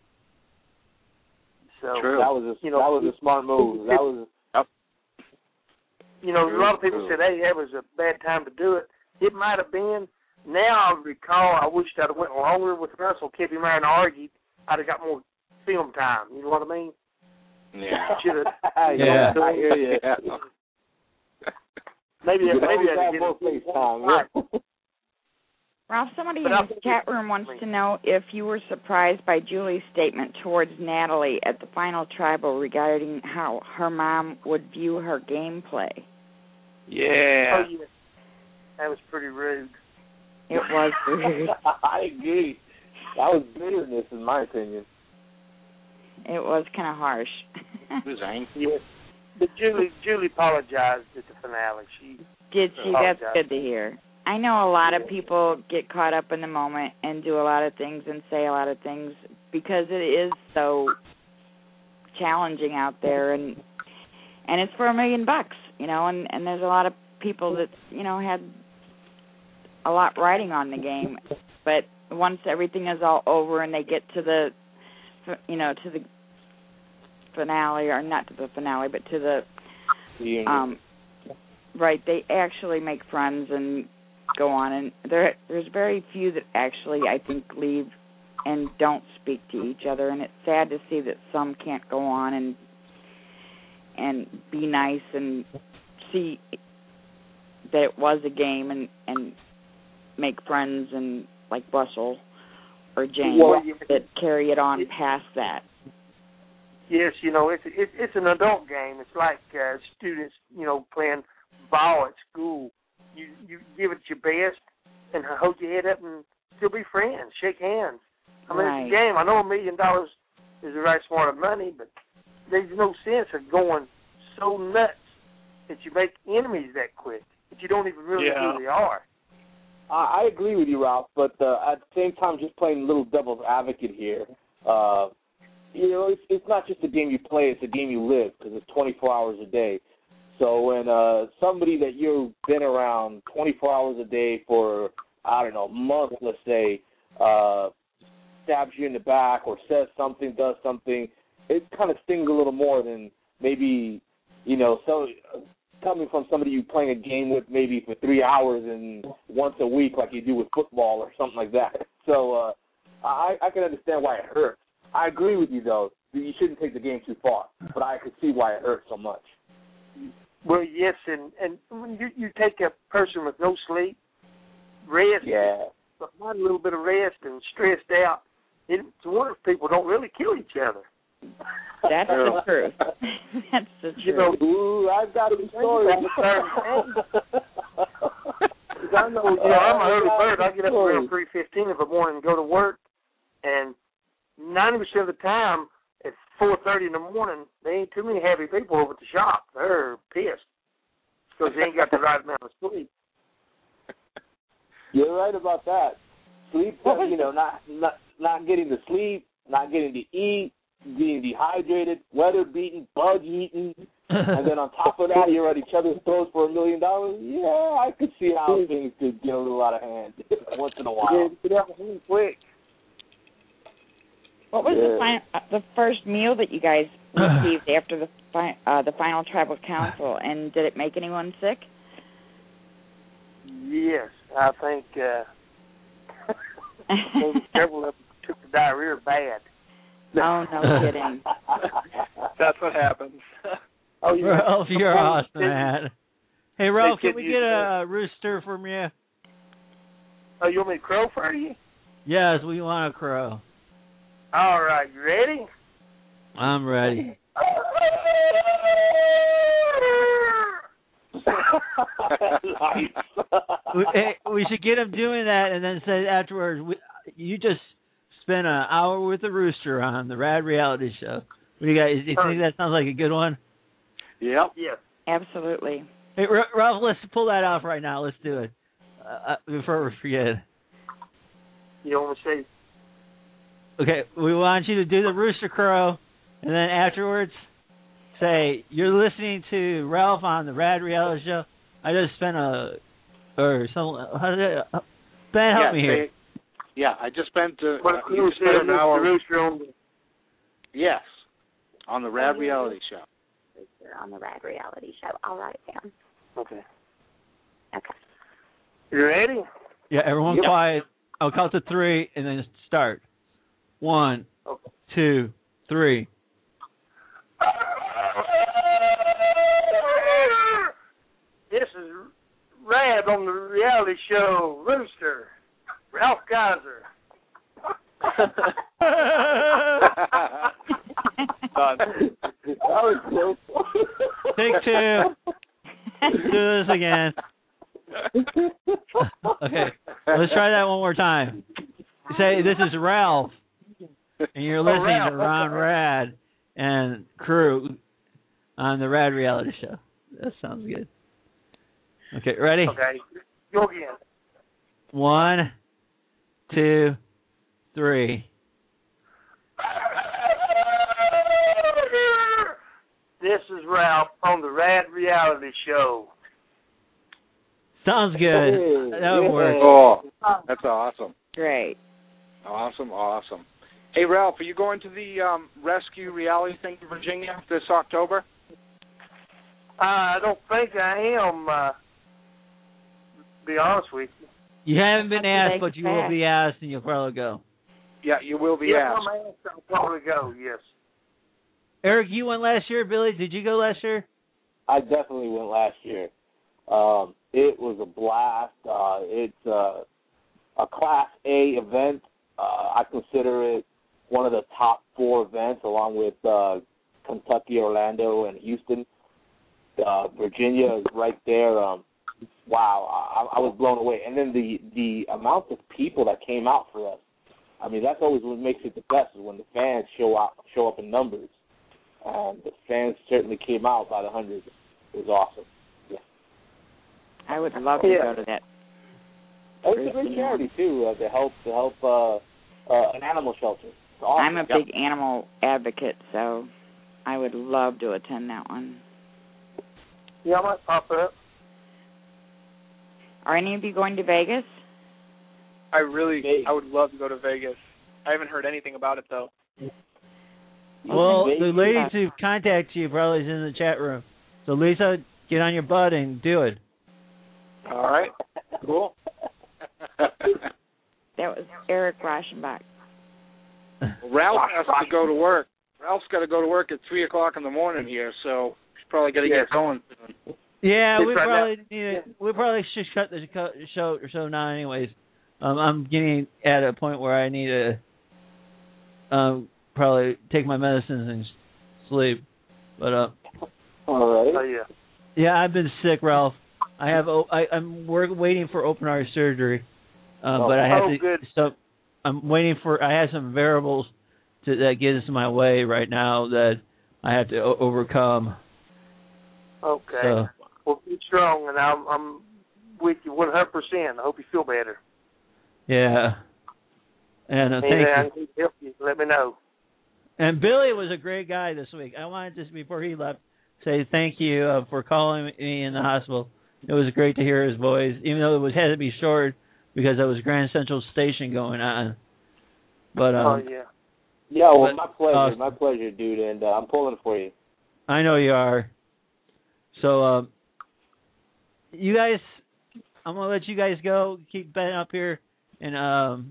Speaker 18: So
Speaker 5: True. That was a smart move. That was.
Speaker 18: You know, a lot of people said, "Hey, that was a bad time to do it." It might have been. Now I recall, I wished I'd have went longer with Russell, kept him there and argued. I'd have got more film time. You know what I mean?
Speaker 17: Yeah.
Speaker 5: Yeah. I hear you.
Speaker 18: Maybe I
Speaker 5: more face time.
Speaker 3: Ralph, somebody in the chat room wants to know if you were surprised by Julie's statement towards Natalie at the final tribal regarding how her mom would view her gameplay.
Speaker 6: Yeah.
Speaker 18: Oh, yeah. That was pretty rude.
Speaker 3: It was rude.
Speaker 5: I agree. That was bitterness, in my opinion.
Speaker 3: It was kind of harsh.
Speaker 17: It was angry.
Speaker 18: Yeah. But Julie apologized at the finale.
Speaker 3: Did she? That's good to hear. I know a lot of people get caught up in the moment and do a lot of things and say a lot of things because it is so challenging out there, and it's for $1 million, you know, and there's a lot of people that, you know, had a lot riding on the game, but once everything is all over and they get to the, you know, to the finale, or not to the finale, but to the right, they actually make friends and go on, and there's very few that actually, I think, leave and don't speak to each other, and it's sad to see that some can't go on and be nice and see that it was a game and make friends, and like Russell or James that carry it on past that.
Speaker 18: Yes, you know, it's an adult game. It's like students, you know, playing ball at school. You give it your best and hold your head up and still be friends, shake hands. I mean, It's a game. I know $1 million is the right amount of money, but there's no sense of going so nuts that you make enemies that quick that you don't even really know who they are.
Speaker 5: I agree with you, Ralph, but at the same time, just playing a little devil's advocate here. You know, it's not just a game you play; it's a game you live, because it's 24 hours a day. So when somebody that you've been around 24 hours a day for, I don't know, a month, let's say, stabs you in the back or says something, does something, it kind of stings a little more than maybe, you know, coming from somebody you're playing a game with maybe for 3 hours and once a week like you do with football or something like that. So I can understand why it hurts. I agree with you, though. You shouldn't take the game too far, but I could see why it hurts so much.
Speaker 18: Well, yes, and when you take a person with no sleep, rest, but not a little bit of rest and stressed out, it's wonderful people don't really kill each other.
Speaker 3: That's the truth. That's the truth.
Speaker 18: You know,
Speaker 5: ooh, I've got some stories.
Speaker 18: I know, you know, I'm an early bird. I get up around 3:15 in the morning and go to work, and 90% of the time, at 4:30 in the morning, there ain't too many happy people over at the shop. They're pissed because they ain't got the right amount of sleep.
Speaker 5: You're right about that. Sleep, you know, not getting the sleep, not getting to eat, being dehydrated, weather beaten, bug eaten, and then on top of that, you're at each other's throats for $1 million. Yeah, I could see how things could get a little out of hand once in a while.
Speaker 18: Yeah, get out of hand quick.
Speaker 3: What was the first meal that you guys received after the final tribal council, and did it make anyone sick?
Speaker 18: Yes, I think several of them took the diarrhea bad.
Speaker 3: Oh, no kidding.
Speaker 6: That's what happens.
Speaker 2: Oh, Ralph, you're awesome, man. Hey, Ralph, can we get a rooster from you?
Speaker 18: Oh, you want me to crow for you?
Speaker 2: Yes, we want a crow.
Speaker 18: All right, you ready?
Speaker 2: I'm ready. We should get him doing that and then say afterwards, you just spent an hour with a rooster on the Rad Reality Show. What do you guys, do you think that sounds like a good one?
Speaker 18: Yep. Yes.
Speaker 3: Absolutely.
Speaker 2: Hey, Ralph, let's pull that off right now. Let's do it before we forget.
Speaker 18: You want to say?
Speaker 2: Okay, we want you to do the rooster crow, and then afterwards say, you're listening to Ralph on the Rad Reality Show. I just spent an or some. How did it, Ben, help me here.
Speaker 4: I just spent
Speaker 18: an
Speaker 4: hour. Yes, on the Rad Reality Show.
Speaker 9: On the Rad Reality Show. All right, Dan.
Speaker 18: Okay.
Speaker 9: Okay.
Speaker 18: You ready?
Speaker 2: Yeah, everyone quiet. I'll count to 3 and then start. 1, 2, 3.
Speaker 18: This is Rad on the reality show Rooster. Ralph Geiser.
Speaker 5: That was close.
Speaker 2: Take 2. Do this again. Okay, let's try that one more time. Say, this is Ralph, and you're listening to Ron Rad and crew on the Rad Reality Show. That sounds good. Okay, ready?
Speaker 18: Okay, go again.
Speaker 2: 1, 2, 3.
Speaker 18: This is Ralph on the Rad Reality Show.
Speaker 2: Sounds good. That would work.
Speaker 4: Oh, that's awesome.
Speaker 3: Great.
Speaker 4: Awesome. Hey, Ralph, are you going to the rescue reality thing in Virginia this October?
Speaker 18: I don't think I am, to be honest with you.
Speaker 2: You haven't been asked, but you will be asked, and you'll probably go.
Speaker 4: Yeah, you will be asked.
Speaker 18: I'm asked, I'll probably go, yes.
Speaker 2: Eric, you went last year. Billy, did you go last year?
Speaker 5: I definitely went last year. It was a blast. It's a Class A event. I consider it one of the top 4 events, along with Kentucky, Orlando, and Houston. Virginia is right there. Wow, I was blown away. And then the amount of people that came out for us. I mean, that's always what makes it the best, is when the fans show up in numbers. The fans certainly came out by the hundreds. It was awesome. Yeah.
Speaker 3: I would love to go to that.
Speaker 5: It's a great charity too, to help an animal shelter. Awesome.
Speaker 3: I'm a big animal advocate, so I would love to attend that one.
Speaker 18: Yeah, I might pop up.
Speaker 3: Are any of you going to Vegas?
Speaker 6: I would love to go to Vegas. I haven't heard anything about it though.
Speaker 2: Well, the lady who contacted you probably is in the chat room. So, Lisa, get on your butt and do it.
Speaker 4: All right. Cool.
Speaker 3: That was Eric Reichenbach.
Speaker 4: Ralph has to go to work. Ralph's got to go to work at 3 o'clock in the morning here, so he's probably got to get going soon.
Speaker 2: Yeah, we probably should cut the show now anyways. I'm getting at a point where I need to probably take my medicines and sleep. But
Speaker 5: all right.
Speaker 18: Oh yeah.
Speaker 2: Yeah, I've been sick, Ralph. I'm waiting for open heart surgery, but I have to.
Speaker 18: Good.
Speaker 2: So I'm waiting for. I have some variables that get into my way right now that I have to overcome.
Speaker 18: Okay.
Speaker 2: So,
Speaker 18: well, be strong, and I'm with you 100%. I hope you feel better.
Speaker 2: Yeah. And thank you.
Speaker 18: I can help you. Let me know.
Speaker 2: And Billy was a great guy this week. I wanted just before he left say thank you for calling me in the hospital. It was great to hear his voice, even though it had to be short because there was Grand Central Station going on. But
Speaker 5: yeah, well, my pleasure, dude, and I'm pulling for you.
Speaker 2: I know you are. So, you guys, I'm gonna let you guys go. Keep Ben up here, and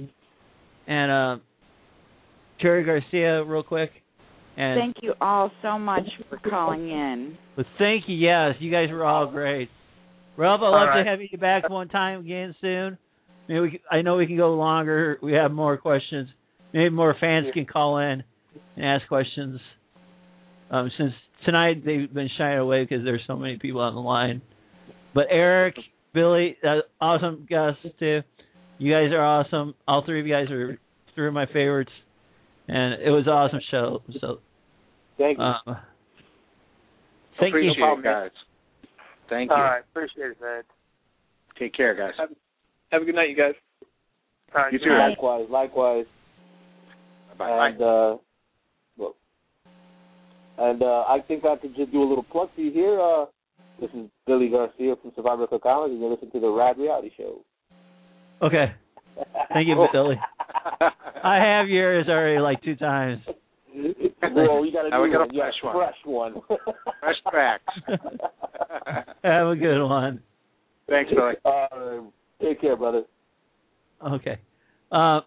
Speaker 2: Cherry Garcia, real quick. And
Speaker 3: thank you all so much for calling in.
Speaker 2: But thank you, yes, you guys were all great. Ralph, I'd love to have you back one time again soon. Maybe I know we can go longer. We have more questions. Maybe more fans can call in and ask questions. Since tonight they've been shying away because there's so many people on the line. But Eric, Billy, awesome guests too. You guys are awesome. All 3 of you guys are 3 of my favorites. And it was an awesome show. So
Speaker 5: thank you.
Speaker 4: Thank you, guys. Thank you.
Speaker 18: All right, appreciate it, man.
Speaker 4: Take care, guys.
Speaker 6: Have a good night, you guys.
Speaker 18: All right,
Speaker 4: you too.
Speaker 5: Likewise.
Speaker 4: Bye.
Speaker 5: And I think I could just do a little plug for you here. This is Billy Garcia from Survivor Cook Island, and you're listening to the Rad Reality Show.
Speaker 2: Okay. Thank you, Billy. I have yours already like 2 times.
Speaker 5: Well, we got a new one.
Speaker 4: Fresh one.
Speaker 5: Fresh one.
Speaker 4: Fresh facts.
Speaker 2: Have a good one.
Speaker 4: Thanks, Billy.
Speaker 5: Take care, brother.
Speaker 2: Okay. I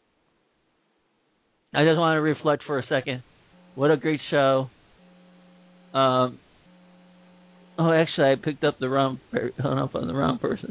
Speaker 2: just want to reflect for a second. What a great show. Actually, I picked up hung up on the wrong person.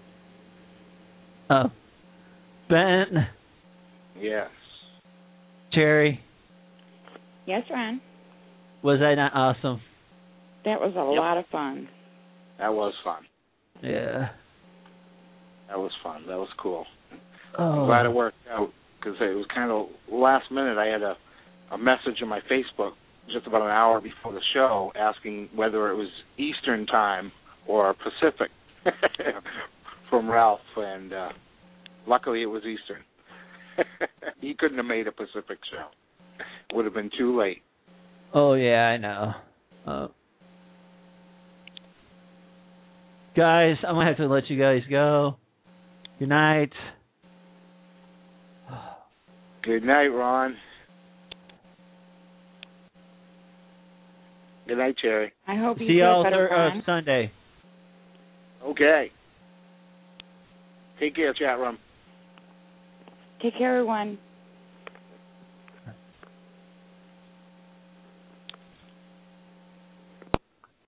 Speaker 2: Ben.
Speaker 4: Yes.
Speaker 2: Cherry.
Speaker 3: Yes, Ron.
Speaker 2: Was that not awesome?
Speaker 3: That was a lot of fun.
Speaker 4: That was fun.
Speaker 2: Yeah.
Speaker 4: That was fun. That was cool.
Speaker 2: Oh.
Speaker 4: I'm glad it worked out because it was kind of last minute. I had a message on my Facebook just about an hour before the show asking whether it was Eastern time or Pacific from Ralph, and luckily it was Eastern. He couldn't have made a Pacific show. It would have been too late.
Speaker 2: Oh, yeah, I know. Guys, I'm going to have to let you guys go. Good night.
Speaker 4: Good night, Ron. Good night, Cherry.
Speaker 3: I hope you
Speaker 2: see
Speaker 3: feel
Speaker 2: y'all
Speaker 3: better, Ron.
Speaker 2: Sunday.
Speaker 4: Okay. Take care, chat room.
Speaker 3: Take care, everyone.